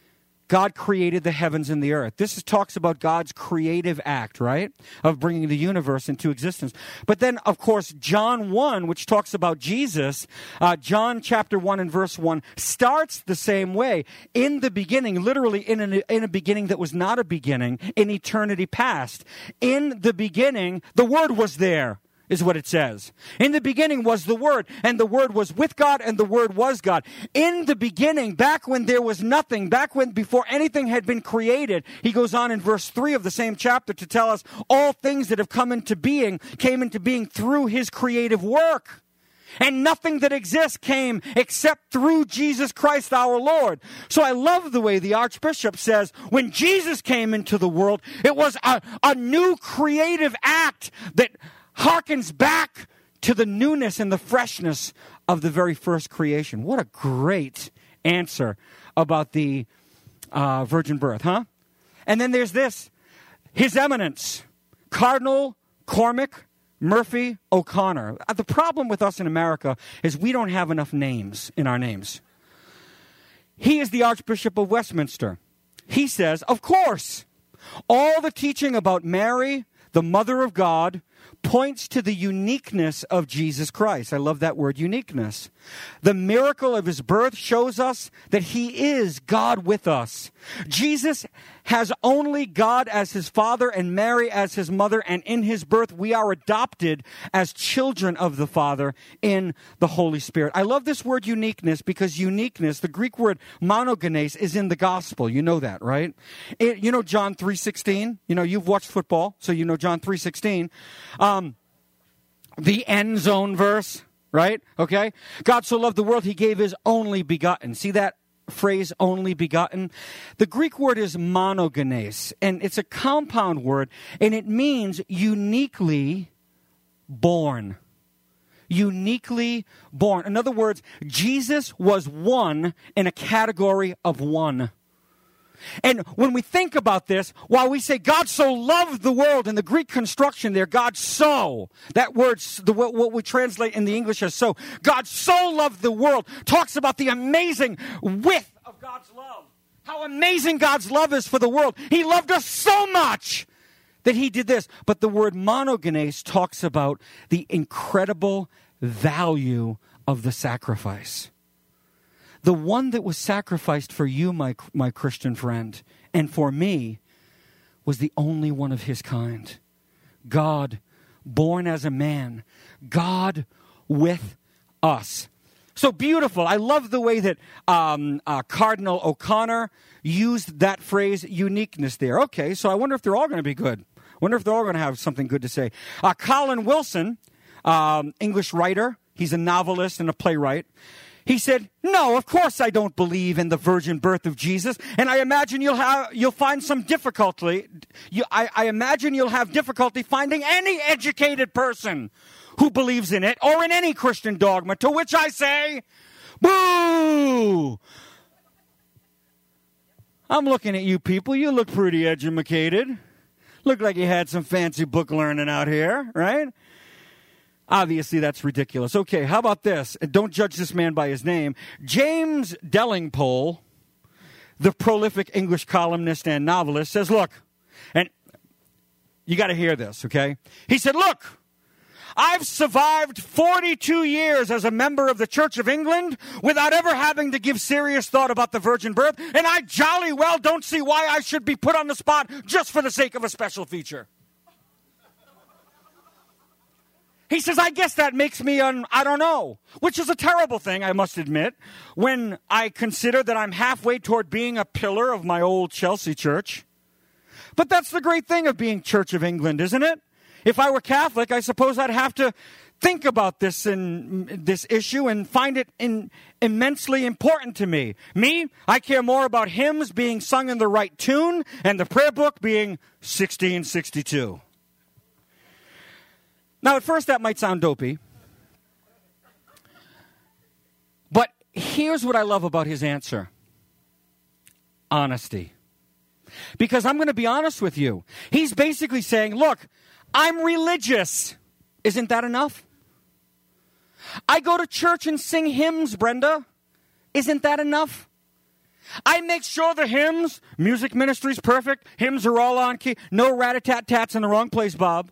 God created the heavens and the earth. Talks about God's creative act, right? Of bringing the universe into existence. But then, of course, John 1, which talks about Jesus, John chapter 1 and verse 1, starts the same way. In the beginning, literally in a beginning that was not a beginning, in eternity past. In the beginning, the Word was there, is what it says. In the beginning was the Word, and the Word was with God, and the Word was God. In the beginning, back when there was nothing, before anything had been created, he goes on in verse 3 of the same chapter to tell us all things that have come into being came into being through his creative work. And nothing that exists came except through Jesus Christ our Lord. So I love the way the Archbishop says, when Jesus came into the world, it was a new creative act that harkens back to the newness and the freshness of the very first creation. What a great answer about the virgin birth, huh? And then there's this, His Eminence, Cardinal Cormac Murphy O'Connor. The problem with us in America is we don't have enough names in our names. He is the Archbishop of Westminster. He says, of course, all the teaching about Mary, the Mother of God, points to the uniqueness of Jesus Christ. I love that word, uniqueness. The miracle of his birth shows us that he is God with us. Jesus has only God as his father and Mary as his mother, and in his birth we are adopted as children of the Father in the Holy Spirit. I love this word uniqueness because uniqueness, the Greek word monogenes, is in the gospel. You know that, right? You know John 3:16? You know, you've watched football, so you know John 3:16. The end zone verse, right? Okay? God so loved the world, he gave his only begotten. See that phrase, only begotten? The Greek word is monogenes, and it's a compound word, and it means uniquely born. Uniquely born. In other words, Jesus was one in a category of one. And when we think about this, while we say God so loved the world, in the Greek construction there, God so, that word, what we translate in the English as so, God so loved the world, talks about the amazing width of God's love. How amazing God's love is for the world. He loved us so much that he did this. But the word monogenes talks about the incredible value of the sacrifice. The one that was sacrificed for you, my Christian friend, and for me, was the only one of his kind. God, born as a man. God with us. So beautiful. I love the way that Cardinal O'Connor used that phrase, uniqueness there. Okay, so I wonder if they're all going to be good. I wonder if they're all going to have something good to say. Colin Wilson, English writer, he's a novelist and a playwright. He said, no, of course I don't believe in the virgin birth of Jesus, and I imagine you'll find some difficulty. I imagine you'll have difficulty finding any educated person who believes in it or in any Christian dogma, to which I say, boo! I'm looking at you people. You look pretty educated. Look like you had some fancy book learning out here, right? Obviously, that's ridiculous. Okay, how about this? Don't judge this man by his name. James Delingpole, the prolific English columnist and novelist, says, look, and you got to hear this, okay? He said, look, I've survived 42 years as a member of the Church of England without ever having to give serious thought about the virgin birth, and I jolly well don't see why I should be put on the spot just for the sake of a special feature. He says, I guess that makes me I don't know, which is a terrible thing, I must admit, when I consider that I'm halfway toward being a pillar of my old Chelsea church. But that's the great thing of being Church of England, isn't it? If I were Catholic, I suppose I'd have to think about this issue and find it immensely important to me. Me, I care more about hymns being sung in the right tune and the prayer book being 1662. Now, at first, that might sound dopey. But here's what I love about his answer. Honesty. Because I'm going to be honest with you. He's basically saying, look, I'm religious. Isn't that enough? I go to church and sing hymns, Brenda. Isn't that enough? I make sure the hymns, music ministry's perfect. Hymns are all on key. No rat-a-tat-tats in the wrong place, Bob.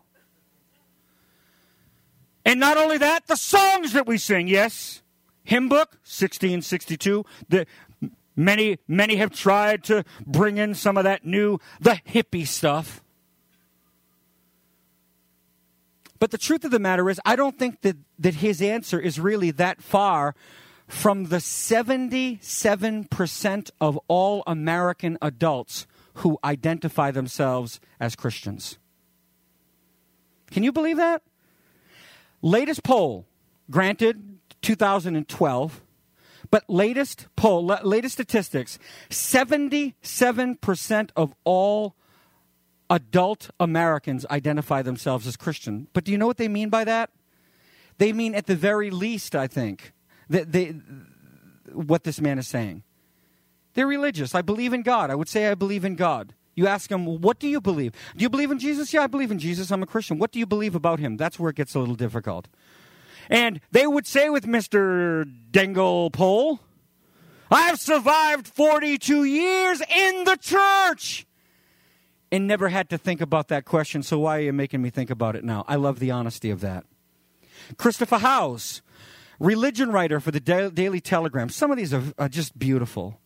And not only that, the songs that we sing, yes. Hymn book, 1662. Many have tried to bring in some of that the hippie stuff. But the truth of the matter is, I don't think that his answer is really that far from the 77% of all American adults who identify themselves as Christians. Can you believe that? Latest poll, granted 2012, but latest statistics, 77% of all adult Americans identify themselves as Christian. But do you know what they mean by that? They mean, at the very least, I think, what this man is saying. They're religious. I believe in God. I would say I believe in God. You ask them, well, what do you believe? Do you believe in Jesus? Yeah, I believe in Jesus. I'm a Christian. What do you believe about him? That's where it gets a little difficult. And they would say with Mr. Dingle Pole, I've survived 42 years in the church and never had to think about that question, so why are you making me think about it now? I love the honesty of that. Christopher Howes, religion writer for the Daily Telegram. Some of these are just beautiful.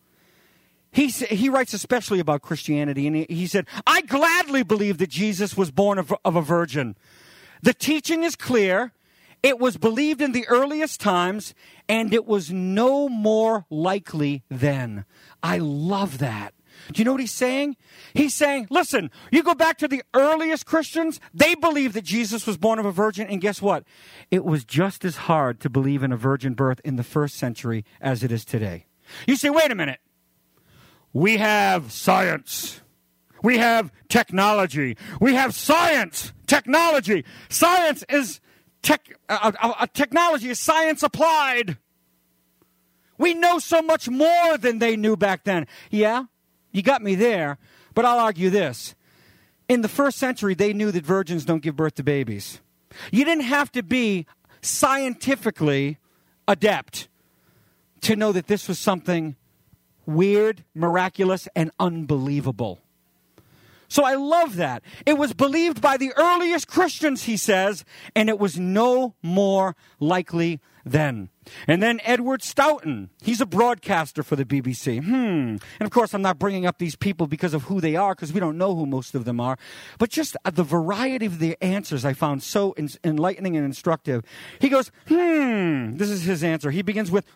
He writes especially about Christianity, and he said, I gladly believe that Jesus was born of a virgin. The teaching is clear. It was believed in the earliest times, and it was no more likely then. I love that. Do you know what he's saying? He's saying, listen, you go back to the earliest Christians, they believed that Jesus was born of a virgin, and guess what? It was just as hard to believe in a virgin birth in the first century as it is today. You say, wait a minute. We have science. We have technology. We have science, technology. Science is technology is science applied. We know so much more than they knew back then. Yeah, you got me there, but I'll argue this. In the first century, they knew that virgins don't give birth to babies. You didn't have to be scientifically adept to know that this was something weird, miraculous, and unbelievable. So I love that. It was believed by the earliest Christians, he says, and it was no more likely then. And then Edward Stoughton, he's a broadcaster for the BBC. And of course, I'm not bringing up these people because of who they are, because we don't know who most of them are. But just the variety of the answers I found so enlightening and instructive. He goes, This is his answer. He begins with,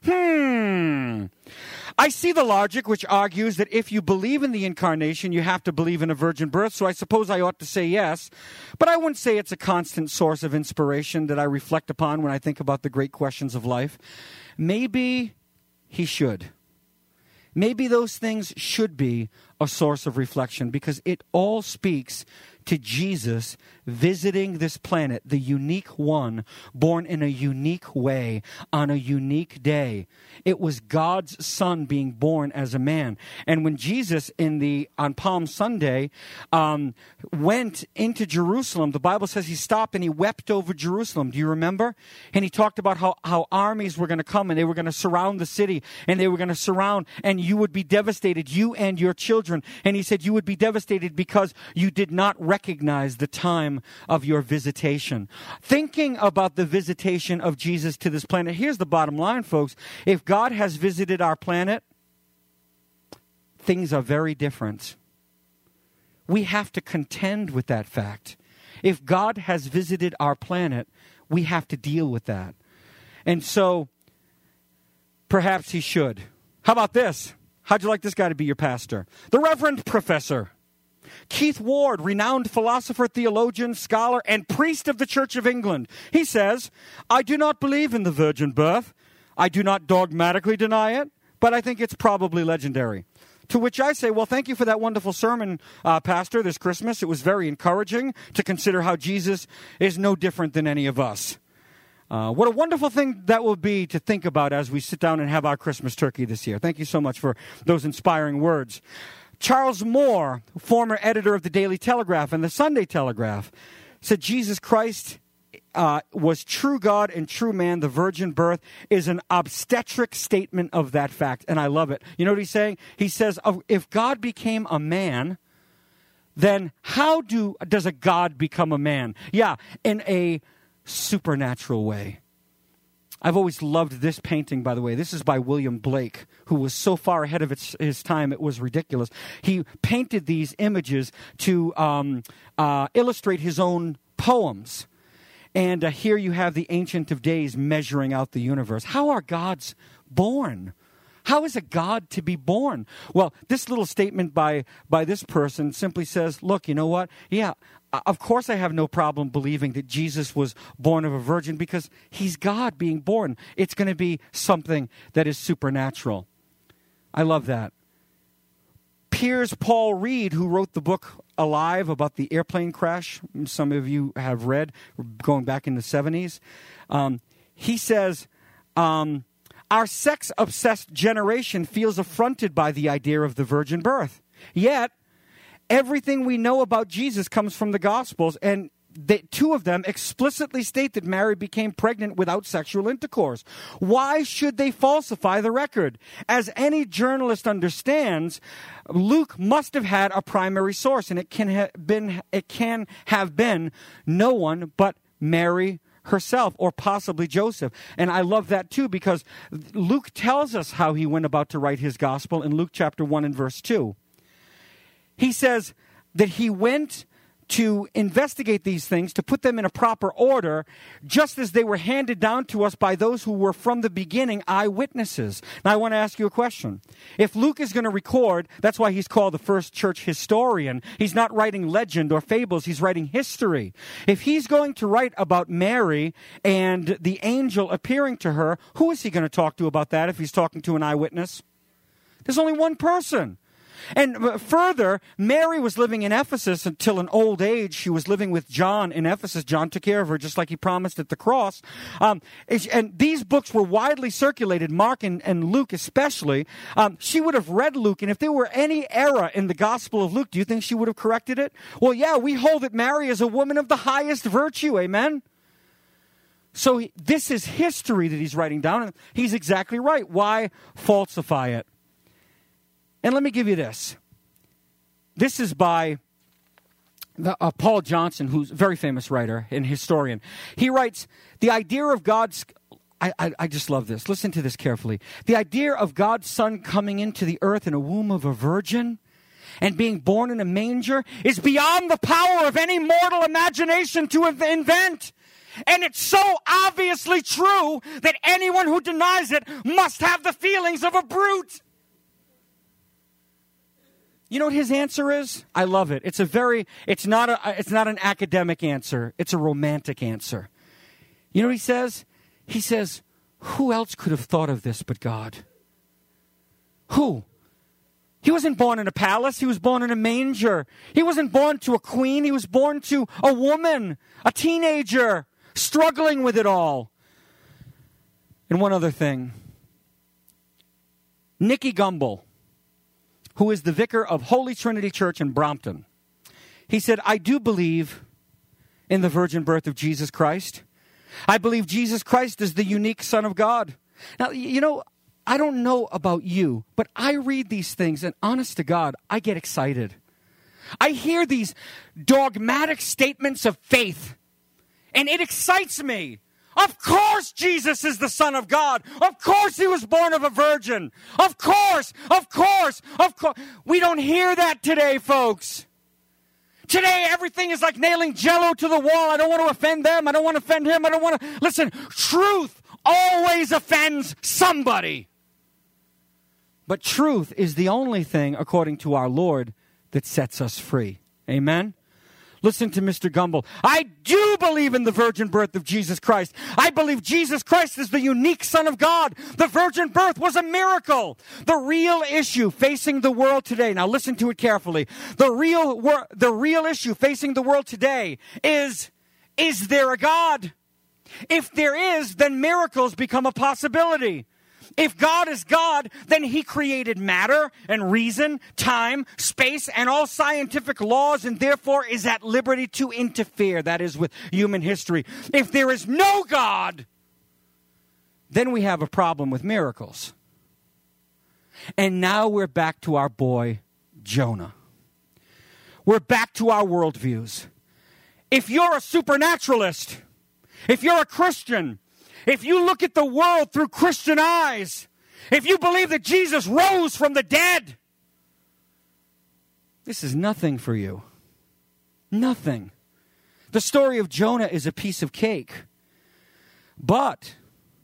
I see the logic which argues that if you believe in the incarnation, you have to believe in a virgin birth, so I suppose I ought to say yes. But I wouldn't say it's a constant source of inspiration that I reflect upon when I think about the great questions of life. Maybe he should. Maybe those things should be a source of reflection, because it all speaks to Jesus visiting this planet, the unique one, born in a unique way, on a unique day. It was God's Son being born as a man. And when Jesus, on Palm Sunday, went into Jerusalem, the Bible says he stopped and he wept over Jerusalem. Do you remember? And he talked about how armies were going to come and they were going to surround the city, and they were going to surround, and you would be devastated, you and your children. And he said you would be devastated because you did not recognize the time of your visitation. Thinking about the visitation of Jesus to this planet, here's the bottom line, folks. If God has visited our planet, things are very different. We have to contend with that fact. If God has visited our planet, we have to deal with that. And so, perhaps he should. How about this? How'd you like this guy to be your pastor? The Reverend Professor Keith Ward, renowned philosopher, theologian, scholar, and priest of the Church of England. He says, I do not believe in the virgin birth. I do not dogmatically deny it, but I think it's probably legendary. To which I say, well, thank you for that wonderful sermon, Pastor, this Christmas. It was very encouraging to consider how Jesus is no different than any of us. What a wonderful thing that will be to think about as we sit down and have our Christmas turkey this year. Thank you so much for those inspiring words. Charles Moore, former editor of the Daily Telegraph and the Sunday Telegraph, said Jesus Christ was true God and true man, the virgin birth, is an obstetric statement of that fact. And I love it. You know what he's saying? He says, if God became a man, then how does a God become a man? Yeah, in a supernatural way. I've always loved this painting, by the way. This is by William Blake, who was so far ahead of his time, it was ridiculous. He painted these images to illustrate his own poems. And here you have the Ancient of Days measuring out the universe. How are gods born? How is a God to be born? Well, this little statement by this person simply says, look, you know what? Yeah, of course I have no problem believing that Jesus was born of a virgin because he's God being born. It's going to be something that is supernatural. I love that. Piers Paul Reed, who wrote the book Alive about the airplane crash, some of you have read, going back in the 70s, he says, our sex-obsessed generation feels affronted by the idea of the virgin birth. Yet, everything we know about Jesus comes from the Gospels, and the two of them explicitly state that Mary became pregnant without sexual intercourse. Why should they falsify the record? As any journalist understands, Luke must have had a primary source, and it can have been no one but Mary herself, or possibly Joseph. And I love that too, because Luke tells us how he went about to write his gospel in Luke chapter 1 and verse 2. He says that he went to investigate these things, to put them in a proper order, just as they were handed down to us by those who were from the beginning eyewitnesses. Now I want to ask you a question. If Luke is going to record, that's why he's called the first church historian. He's not writing legend or fables, he's writing history. If he's going to write about Mary and the angel appearing to her, who is he going to talk to about that if he's talking to an eyewitness? There's only one person. And further, Mary was living in Ephesus until an old age. She was living with John in Ephesus. John took care of her just like he promised at the cross. And these books were widely circulated, Mark and Luke especially. She would have read Luke, and if there were any error in the Gospel of Luke, do you think she would have corrected it? Well, yeah, we hold that Mary is a woman of the highest virtue, amen? So this is history that he's writing down, and he's exactly right. Why falsify it? And let me give you this. This is by Paul Johnson, who's a very famous writer and historian. He writes, the idea of God's... I just love this. Listen to this carefully. The idea of God's Son coming into the earth in a womb of a virgin and being born in a manger is beyond the power of any mortal imagination to invent. And it's so obviously true that anyone who denies it must have the feelings of a brute. You know what his answer is? I love it. It's not an academic answer. It's a romantic answer. You know what he says? He says, who else could have thought of this but God? Who? He wasn't born in a palace. He was born in a manger. He wasn't born to a queen. He was born to a woman, a teenager, struggling with it all. And one other thing. Nicky Gumbel, who is the vicar of Holy Trinity Church in Brompton. He said, I do believe in the virgin birth of Jesus Christ. I believe Jesus Christ is the unique Son of God. Now, you know, I don't know about you, but I read these things, and honest to God, I get excited. I hear these dogmatic statements of faith, and it excites me. Of course Jesus is the Son of God. Of course he was born of a virgin. Of course. We don't hear that today, folks. Today, everything is like nailing Jell-O to the wall. I don't want to offend them. I don't want to offend him. I don't want to... Listen, truth always offends somebody. But truth is the only thing, according to our Lord, that sets us free. Amen? Listen to Mr. Gumbel. I do believe in the virgin birth of Jesus Christ. I believe Jesus Christ is the unique Son of God. The virgin birth was a miracle. The real issue facing the world today, now listen to it carefully. The real issue facing the world today is there a God? If there is, then miracles become a possibility. If God is God, then he created matter and reason, time, space, and all scientific laws, and therefore is at liberty to interfere, that is, with human history. If there is no God, then we have a problem with miracles. And now we're back to our boy, Jonah. We're back to our worldviews. If you're a supernaturalist, if you're a Christian, if you look at the world through Christian eyes, if you believe that Jesus rose from the dead, this is nothing for you. Nothing. The story of Jonah is a piece of cake. But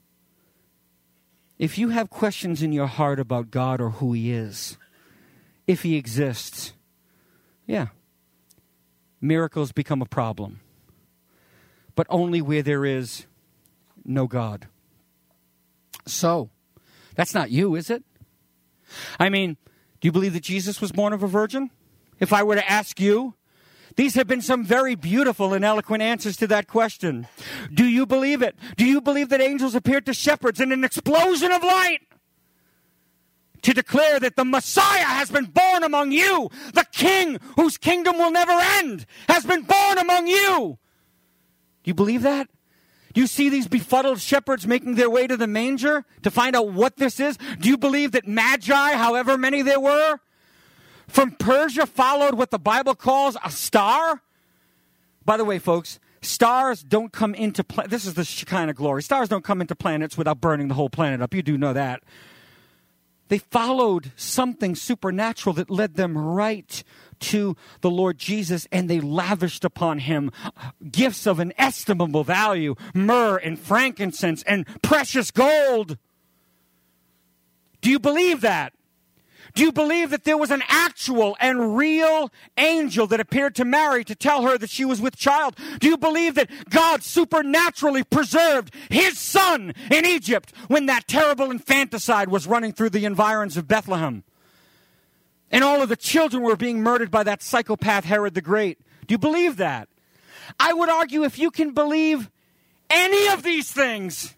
if you have questions in your heart about God or who he is, if he exists, yeah, miracles become a problem. But only where there is no God. So, that's not you, is it? I mean, do you believe that Jesus was born of a virgin? If I were to ask you, these have been some very beautiful and eloquent answers to that question. Do you believe it? Do you believe that angels appeared to shepherds in an explosion of light to declare that the Messiah has been born among you? The King whose kingdom will never end has been born among you. Do you believe that? Do you see these befuddled shepherds making their way to the manger to find out what this is? Do you believe that magi, however many there were, from Persia followed what the Bible calls a star? By the way, folks, stars don't come into this is the Shekinah glory. Stars don't come into planets without burning the whole planet up. You do know that. They followed something supernatural that led them right to the Lord Jesus, and they lavished upon him gifts of inestimable value, myrrh and frankincense and precious gold. Do you believe that? Do you believe that there was an actual and real angel that appeared to Mary to tell her that she was with child? Do you believe that God supernaturally preserved his son in Egypt when that terrible infanticide was running through the environs of Bethlehem? And all of the children were being murdered by that psychopath Herod the Great. Do you believe that? I would argue if you can believe any of these things,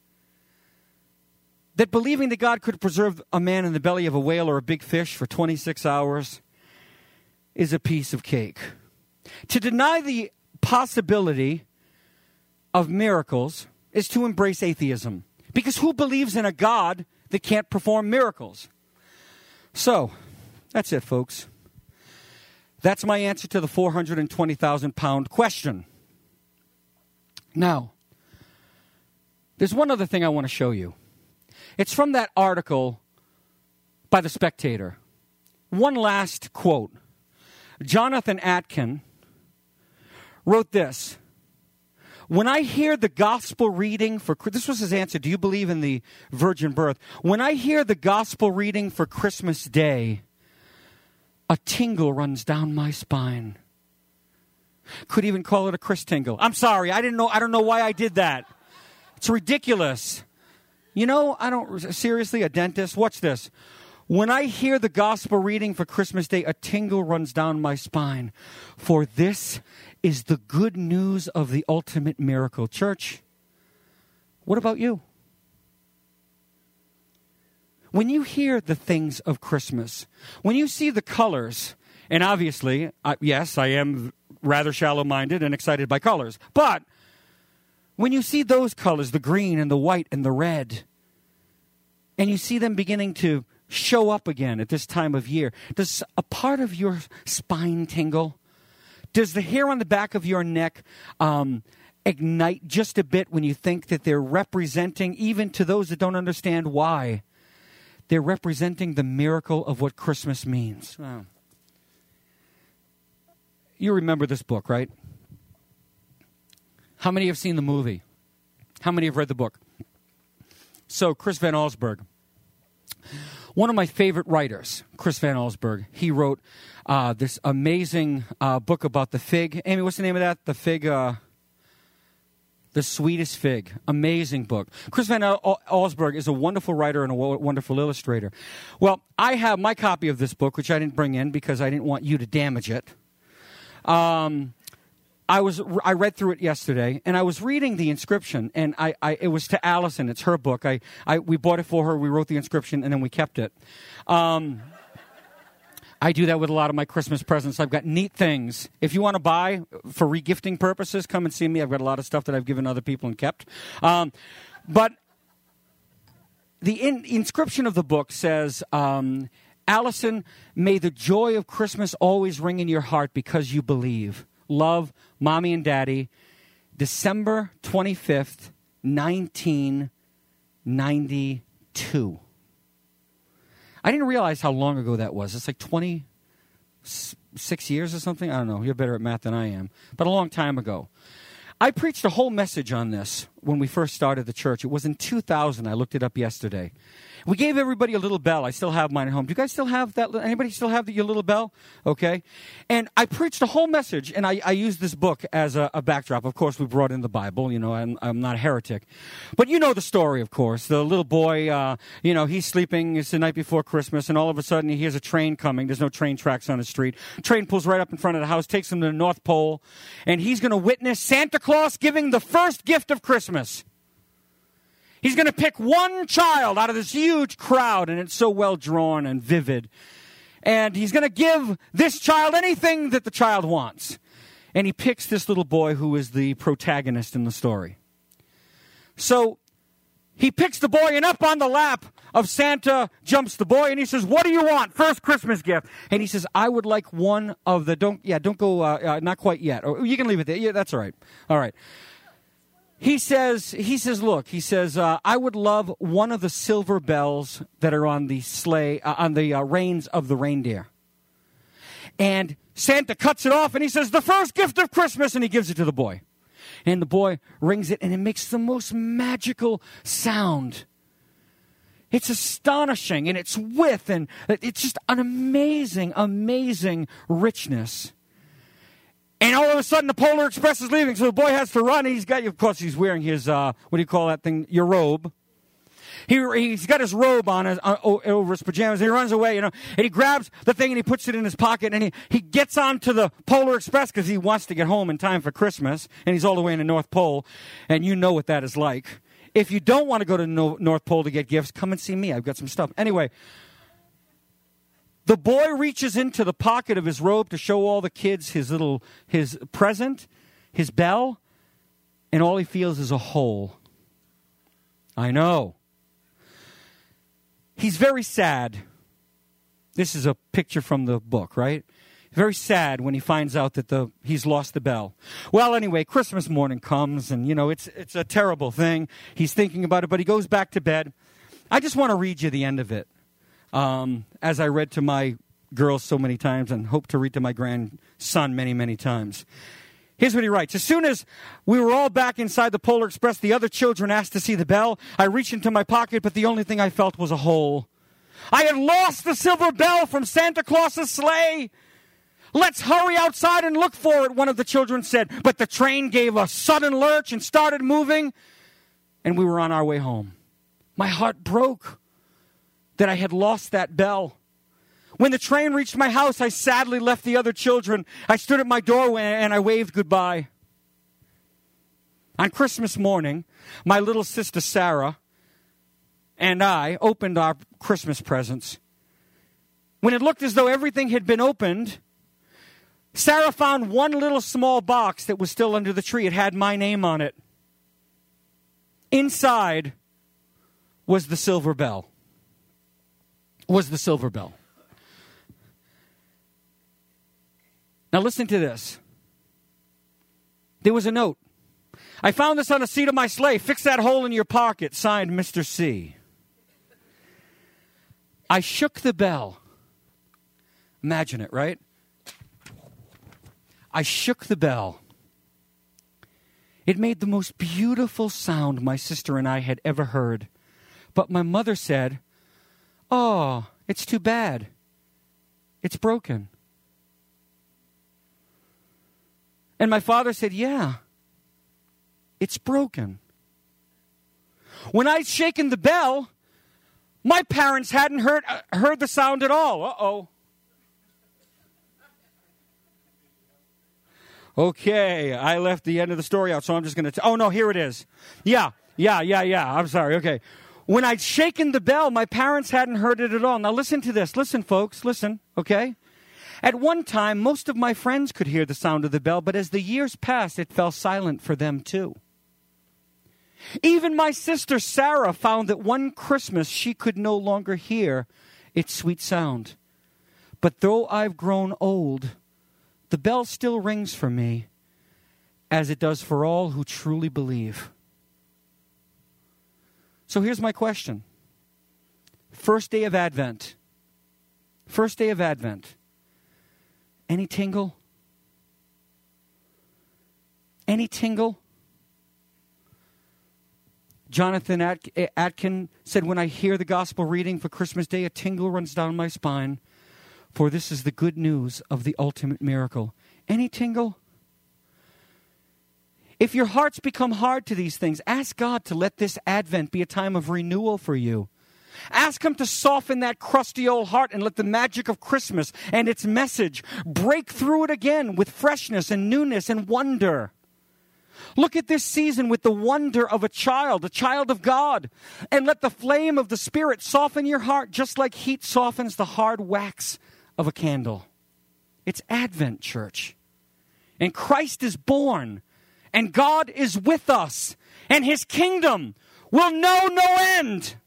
that believing that God could preserve a man in the belly of a whale or a big fish for 26 hours is a piece of cake. To deny the possibility of miracles is to embrace atheism. Because who believes in a God that can't perform miracles? So, that's it, folks. That's my answer to the 420,000-pound question. Now, there's one other thing I want to show you. It's from that article by The Spectator. One last quote. Jonathan Atkin wrote this. When I hear the gospel reading for... This was his answer. Do you believe in the virgin birth? When I hear the gospel reading for Christmas Day, a tingle runs down my spine. Could even call it a Chris tingle. I'm sorry. I don't know why I did that. It's ridiculous. You know, seriously, a dentist, watch this. When I hear the gospel reading for Christmas Day, a tingle runs down my spine. For this is the good news of the ultimate miracle. Church, what about you? When you hear the things of Christmas, when you see the colors, and obviously, yes, I am rather shallow-minded and excited by colors, but when you see those colors, the green and the white and the red, and you see them beginning to show up again at this time of year, does a part of your spine tingle? Does the hair on the back of your neck ignite just a bit when you think that they're representing, even to those that don't understand why, they're representing the miracle of what Christmas means? Wow. You remember this book, right? How many have seen the movie? How many have read the book? So, Chris Van Allsburg, one of my favorite writers, Chris Van Allsburg, he wrote this amazing book about the fig. Amy, what's the name of that? The fig, The Sweetest Fig. Amazing book. Chris Van Allsburg is a wonderful writer and a wonderful illustrator. Well, I have my copy of this book, which I didn't bring in because I didn't want you to damage it. I read through it yesterday, and I was reading the inscription, and it was to Allison. It's her book. We bought it for her. We wrote the inscription, and then we kept it. I do that with a lot of my Christmas presents. I've got neat things. If you want to buy for regifting purposes, come and see me. I've got a lot of stuff that I've given other people and kept. But the inscription of the book says, Allison, may the joy of Christmas always ring in your heart because you believe. Love, Mommy and Daddy, December 25th, 1992. I didn't realize how long ago that was. It's like 26 years or something. I don't know. You're better at math than I am. But a long time ago. I preached a whole message on this when we first started the church. It was in 2000. I looked it up yesterday. We gave everybody a little bell. I still have mine at home. Do you guys still have that? Anybody still have your little bell? Okay. And I preached a whole message, and I used this book as a backdrop. Of course, we brought in the Bible. You know, I'm not a heretic. But you know the story, of course. The little boy, he's sleeping. It's the night before Christmas, and all of a sudden he hears a train coming. There's no train tracks on the street. Train pulls right up in front of the house, takes him to the North Pole, and he's going to witness Santa Claus giving the first gift of Christmas. He's going to pick one child out of this huge crowd, and it's so well drawn and vivid. And he's going to give this child anything that the child wants. And he picks this little boy who is the protagonist in the story. So he picks the boy, and up on the lap of Santa jumps the boy, and he says, "What do you want? First Christmas gift." And he says, "I would like one of the, don't go, not quite yet. Or you can leave it there. Yeah, that's all right. All right. He says, I would love one of the silver bells that are on the sleigh, on the reins of the reindeer. And Santa cuts it off, and he says, "The first gift of Christmas," and he gives it to the boy. And the boy rings it, and it makes the most magical sound. It's astonishing in its width, and it's just an amazing, amazing richness. And all of a sudden, the Polar Express is leaving, so the boy has to run. And he's wearing his, what do you call that thing? Your robe. He's got his robe on over his pajamas. And he runs away, and he grabs the thing and he puts it in his pocket. And he gets onto the Polar Express because he wants to get home in time for Christmas. And he's all the way in the North Pole. And you know what that is like. If you don't want to go to the North Pole to get gifts, come and see me. I've got some stuff. Anyway, the boy reaches into the pocket of his robe to show all the kids his present, his bell, and all he feels is a hole. I know. He's very sad. This is a picture from the book, right? Very sad when he finds out that he's lost the bell. Well, anyway, Christmas morning comes, and, it's a terrible thing. He's thinking about it, but he goes back to bed. I just want to read you the end of it. As I read to my girls so many times and hope to read to my grandson many, many times. Here's what he writes. "As soon as we were all back inside the Polar Express, the other children asked to see the bell. I reached into my pocket, but the only thing I felt was a hole. I had lost the silver bell from Santa Claus's sleigh. Let's hurry outside and look for it," one of the children said. But the train gave a sudden lurch and started moving, and we were on our way home. My heart broke that I had lost that bell. When the train reached my house, I sadly left the other children. I stood at my doorway and I waved goodbye. On Christmas morning, my little sister Sarah and I opened our Christmas presents. When it looked as though everything had been opened, Sarah found one little small box that was still under the tree. It had my name on it. Inside was the silver bell. Now listen to this. There was a note. "I found this on the seat of my sleigh. Fix that hole in your pocket. Signed, Mr. C." I shook the bell. Imagine it, right? I shook the bell. It made the most beautiful sound my sister and I had ever heard. But my mother said, "Oh, it's too bad. It's broken." And my father said, "Yeah, it's broken." When I'd shaken the bell, my parents hadn't heard the sound at all. Uh-oh. Okay, I left the end of the story out, so I'm just going to... Oh, no, here it is. Yeah. I'm sorry, okay. When I'd shaken the bell, my parents hadn't heard it at all. Now listen to this. Listen, folks, listen, okay? At one time, most of my friends could hear the sound of the bell, but as the years passed, it fell silent for them too. Even my sister Sarah found that one Christmas she could no longer hear its sweet sound. But though I've grown old, the bell still rings for me, as it does for all who truly believe. So here's my question. First day of Advent. First day of Advent. Any tingle? Any tingle? Jonathan Atkin said, when I hear the gospel reading for Christmas Day, a tingle runs down my spine, for this is the good news of the ultimate miracle. Any tingle? If your hearts become hard to these things, ask God to let this Advent be a time of renewal for you. Ask Him to soften that crusty old heart and let the magic of Christmas and its message break through it again with freshness and newness and wonder. Look at this season with the wonder of a child of God, and let the flame of the Spirit soften your heart just like heat softens the hard wax of a candle. It's Advent, church. And Christ is born, and God is with us, and His kingdom will know no end.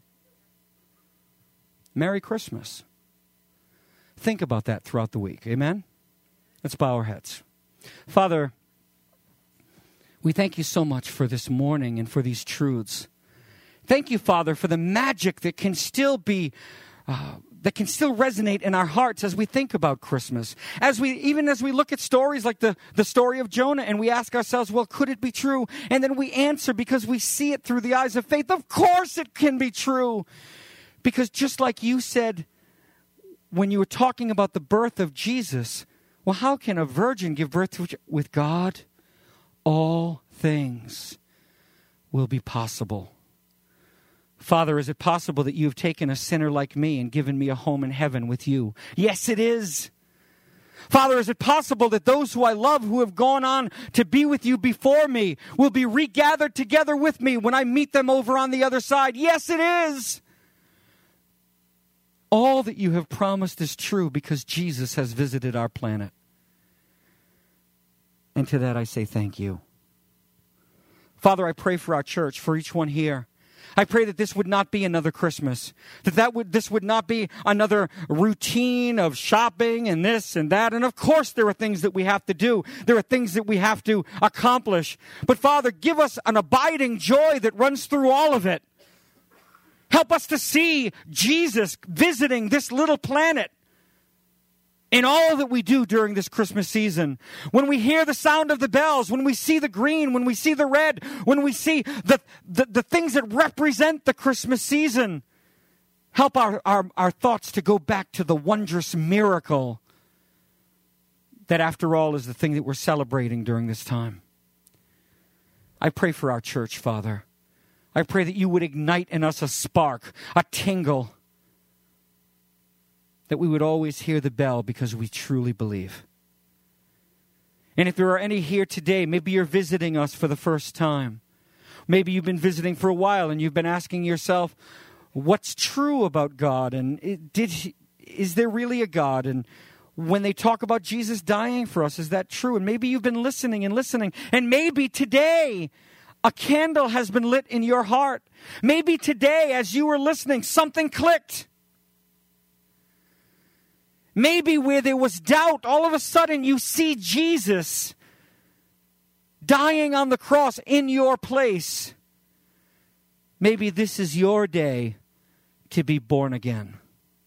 Merry Christmas. Think about that throughout the week. Amen? Let's bow our heads. Father, we thank you so much for this morning and for these truths. Thank you, Father, for the magic that can still be, that can still resonate in our hearts as we think about Christmas. Even as we look at stories like the story of Jonah, and we ask ourselves, well, could it be true? And then we answer because we see it through the eyes of faith. Of course it can be true. Because just like you said when you were talking about the birth of Jesus, well, how can a virgin give birth with God? All things will be possible. Father, is it possible that you have taken a sinner like me and given me a home in heaven with you? Yes, it is. Father, is it possible that those who I love who have gone on to be with you before me will be regathered together with me when I meet them over on the other side? Yes, it is. All that you have promised is true because Jesus has visited our planet. And to that I say thank you. Father, I pray for our church, for each one here. I pray that this would not be another Christmas. This would not be another routine of shopping and this and that. And of course there are things that we have to do. There are things that we have to accomplish. But Father, give us an abiding joy that runs through all of it. Help us to see Jesus visiting this little planet in all that we do during this Christmas season. When we hear the sound of the bells, when we see the green, when we see the red, when we see the things that represent the Christmas season, help our thoughts to go back to the wondrous miracle that after all is the thing that we're celebrating during this time. I pray for our church, Father. I pray that you would ignite in us a spark, a tingle, that we would always hear the bell because we truly believe. And if there are any here today, maybe you're visiting us for the first time. Maybe you've been visiting for a while and you've been asking yourself, what's true about God? And is there really a God? And when they talk about Jesus dying for us, is that true? And maybe you've been listening, and maybe today a candle has been lit in your heart. Maybe today as you were listening, something clicked. Maybe where there was doubt, all of a sudden you see Jesus dying on the cross in your place. Maybe this is your day to be born again.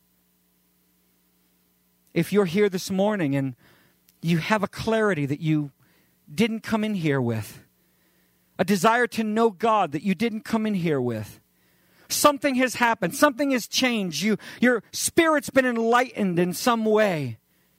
If you're here this morning and you have a clarity that you didn't come in here with, a desire to know God that you didn't come in here with, something has happened. Something has changed. Your spirit's been enlightened in some way.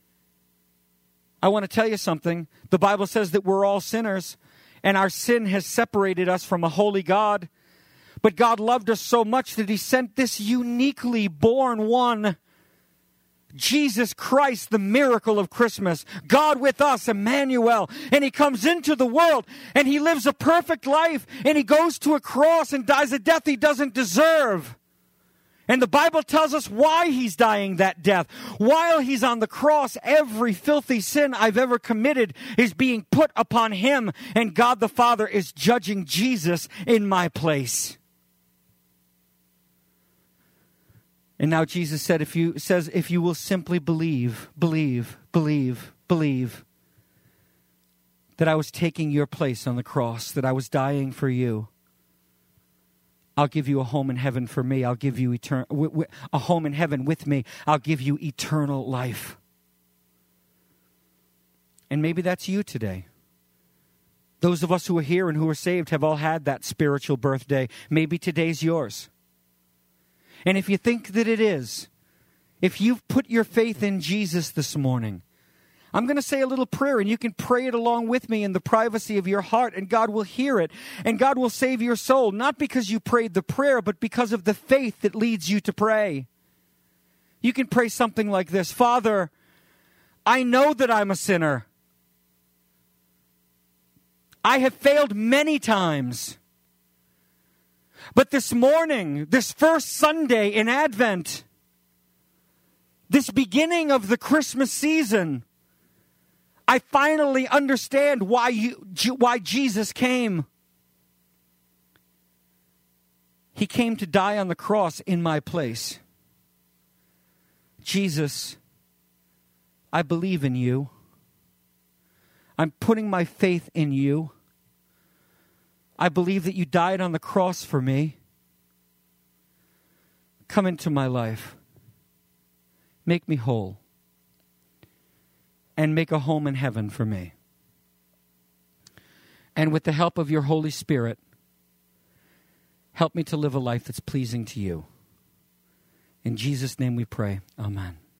I want to tell you something. The Bible says that we're all sinners, and our sin has separated us from a holy God. But God loved us so much that He sent this uniquely born one Jesus Christ, the miracle of Christmas, God with us, Emmanuel, and he comes into the world and he lives a perfect life and he goes to a cross and dies a death he doesn't deserve. And the Bible tells us why he's dying that death. While he's on the cross, every filthy sin I've ever committed is being put upon him, and God the Father is judging Jesus in my place. And now Jesus said, if you will simply believe that I was taking your place on the cross, that I was dying for you, I'll give you a home in heaven for me. I'll give you a home in heaven with me. I'll give you eternal life. And maybe that's you today. Those of us who are here and who are saved have all had that spiritual birthday. Maybe today's yours. And if you think that it is, if you've put your faith in Jesus this morning, I'm going to say a little prayer, and you can pray it along with me in the privacy of your heart, and God will hear it, and God will save your soul, not because you prayed the prayer, but because of the faith that leads you to pray. You can pray something like this: Father, I know that I'm a sinner. I have failed many times. But this morning, this first Sunday in Advent, this beginning of the Christmas season, I finally understand why Jesus came. He came to die on the cross in my place. Jesus, I believe in you. I'm putting my faith in you. I believe that you died on the cross for me. Come into my life. Make me whole. And make a home in heaven for me. And with the help of your Holy Spirit, help me to live a life that's pleasing to you. In Jesus' name we pray. Amen.